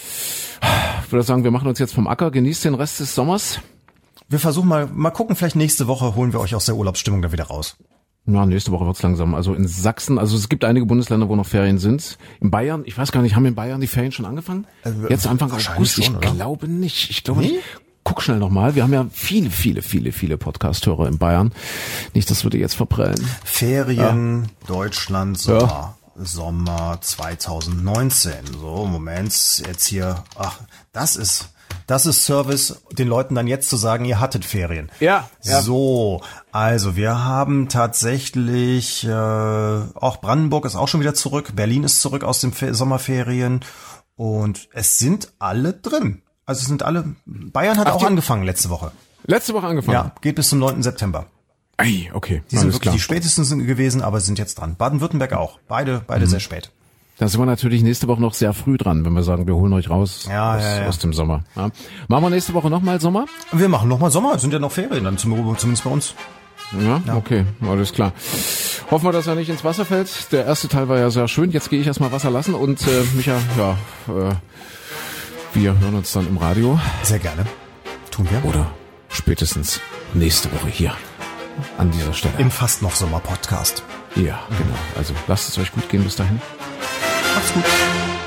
ich würde sagen, wir machen uns jetzt vom Acker. Genießt den Rest des Sommers. Wir versuchen mal, mal gucken, vielleicht nächste Woche holen wir euch aus der Urlaubsstimmung da wieder raus. Ja, nächste Woche wird's langsam. Also in Sachsen, also es gibt einige Bundesländer, wo noch Ferien sind. In Bayern, ich weiß gar nicht, haben in Bayern die Ferien schon angefangen? Also, Jetzt Anfang August? Ich oder? glaube nicht. Ich glaube nee? nicht. Guck schnell nochmal. Wir haben ja viele, viele, viele, viele Podcast-Hörer in Bayern. Nicht, dass wir die jetzt verprellen. Ferien, ja. Deutschland, Sommer. Ja. Sommer zwanzig neunzehn. So, Moment, jetzt hier, ach, das ist... Das ist Service, den Leuten dann jetzt zu sagen, ihr hattet Ferien. Ja. ja. So, also wir haben tatsächlich, äh, auch Brandenburg ist auch schon wieder zurück, Berlin ist zurück aus den Fe- Sommerferien und es sind alle drin. Also es sind alle, Bayern hat Ach, auch angefangen letzte Woche. Letzte Woche angefangen? Ja, geht bis zum neunten September. Ei, okay. Die sind wirklich klar. Die spätesten gewesen, aber sind jetzt dran. Baden-Württemberg auch. Beide, beide mhm. sehr spät. Da sind wir natürlich nächste Woche noch sehr früh dran, wenn wir sagen, wir holen euch raus ja, aus, ja, ja. aus dem Sommer. Ja. Machen wir nächste Woche nochmal Sommer? Wir machen nochmal Sommer, es sind ja noch Ferien, dann zumindest bei uns. Ja, ja, okay, alles klar. Hoffen wir, dass er nicht ins Wasser fällt. Der erste Teil war ja sehr schön, jetzt gehe ich erstmal Wasser lassen und äh, Micha, ja, äh, wir hören uns dann im Radio. Sehr gerne, tun wir. Oder spätestens nächste Woche hier an dieser Stelle. Im Fast noch Sommer Podcast. Ja, genau. Also lasst es euch gut gehen bis dahin. Macht's gut.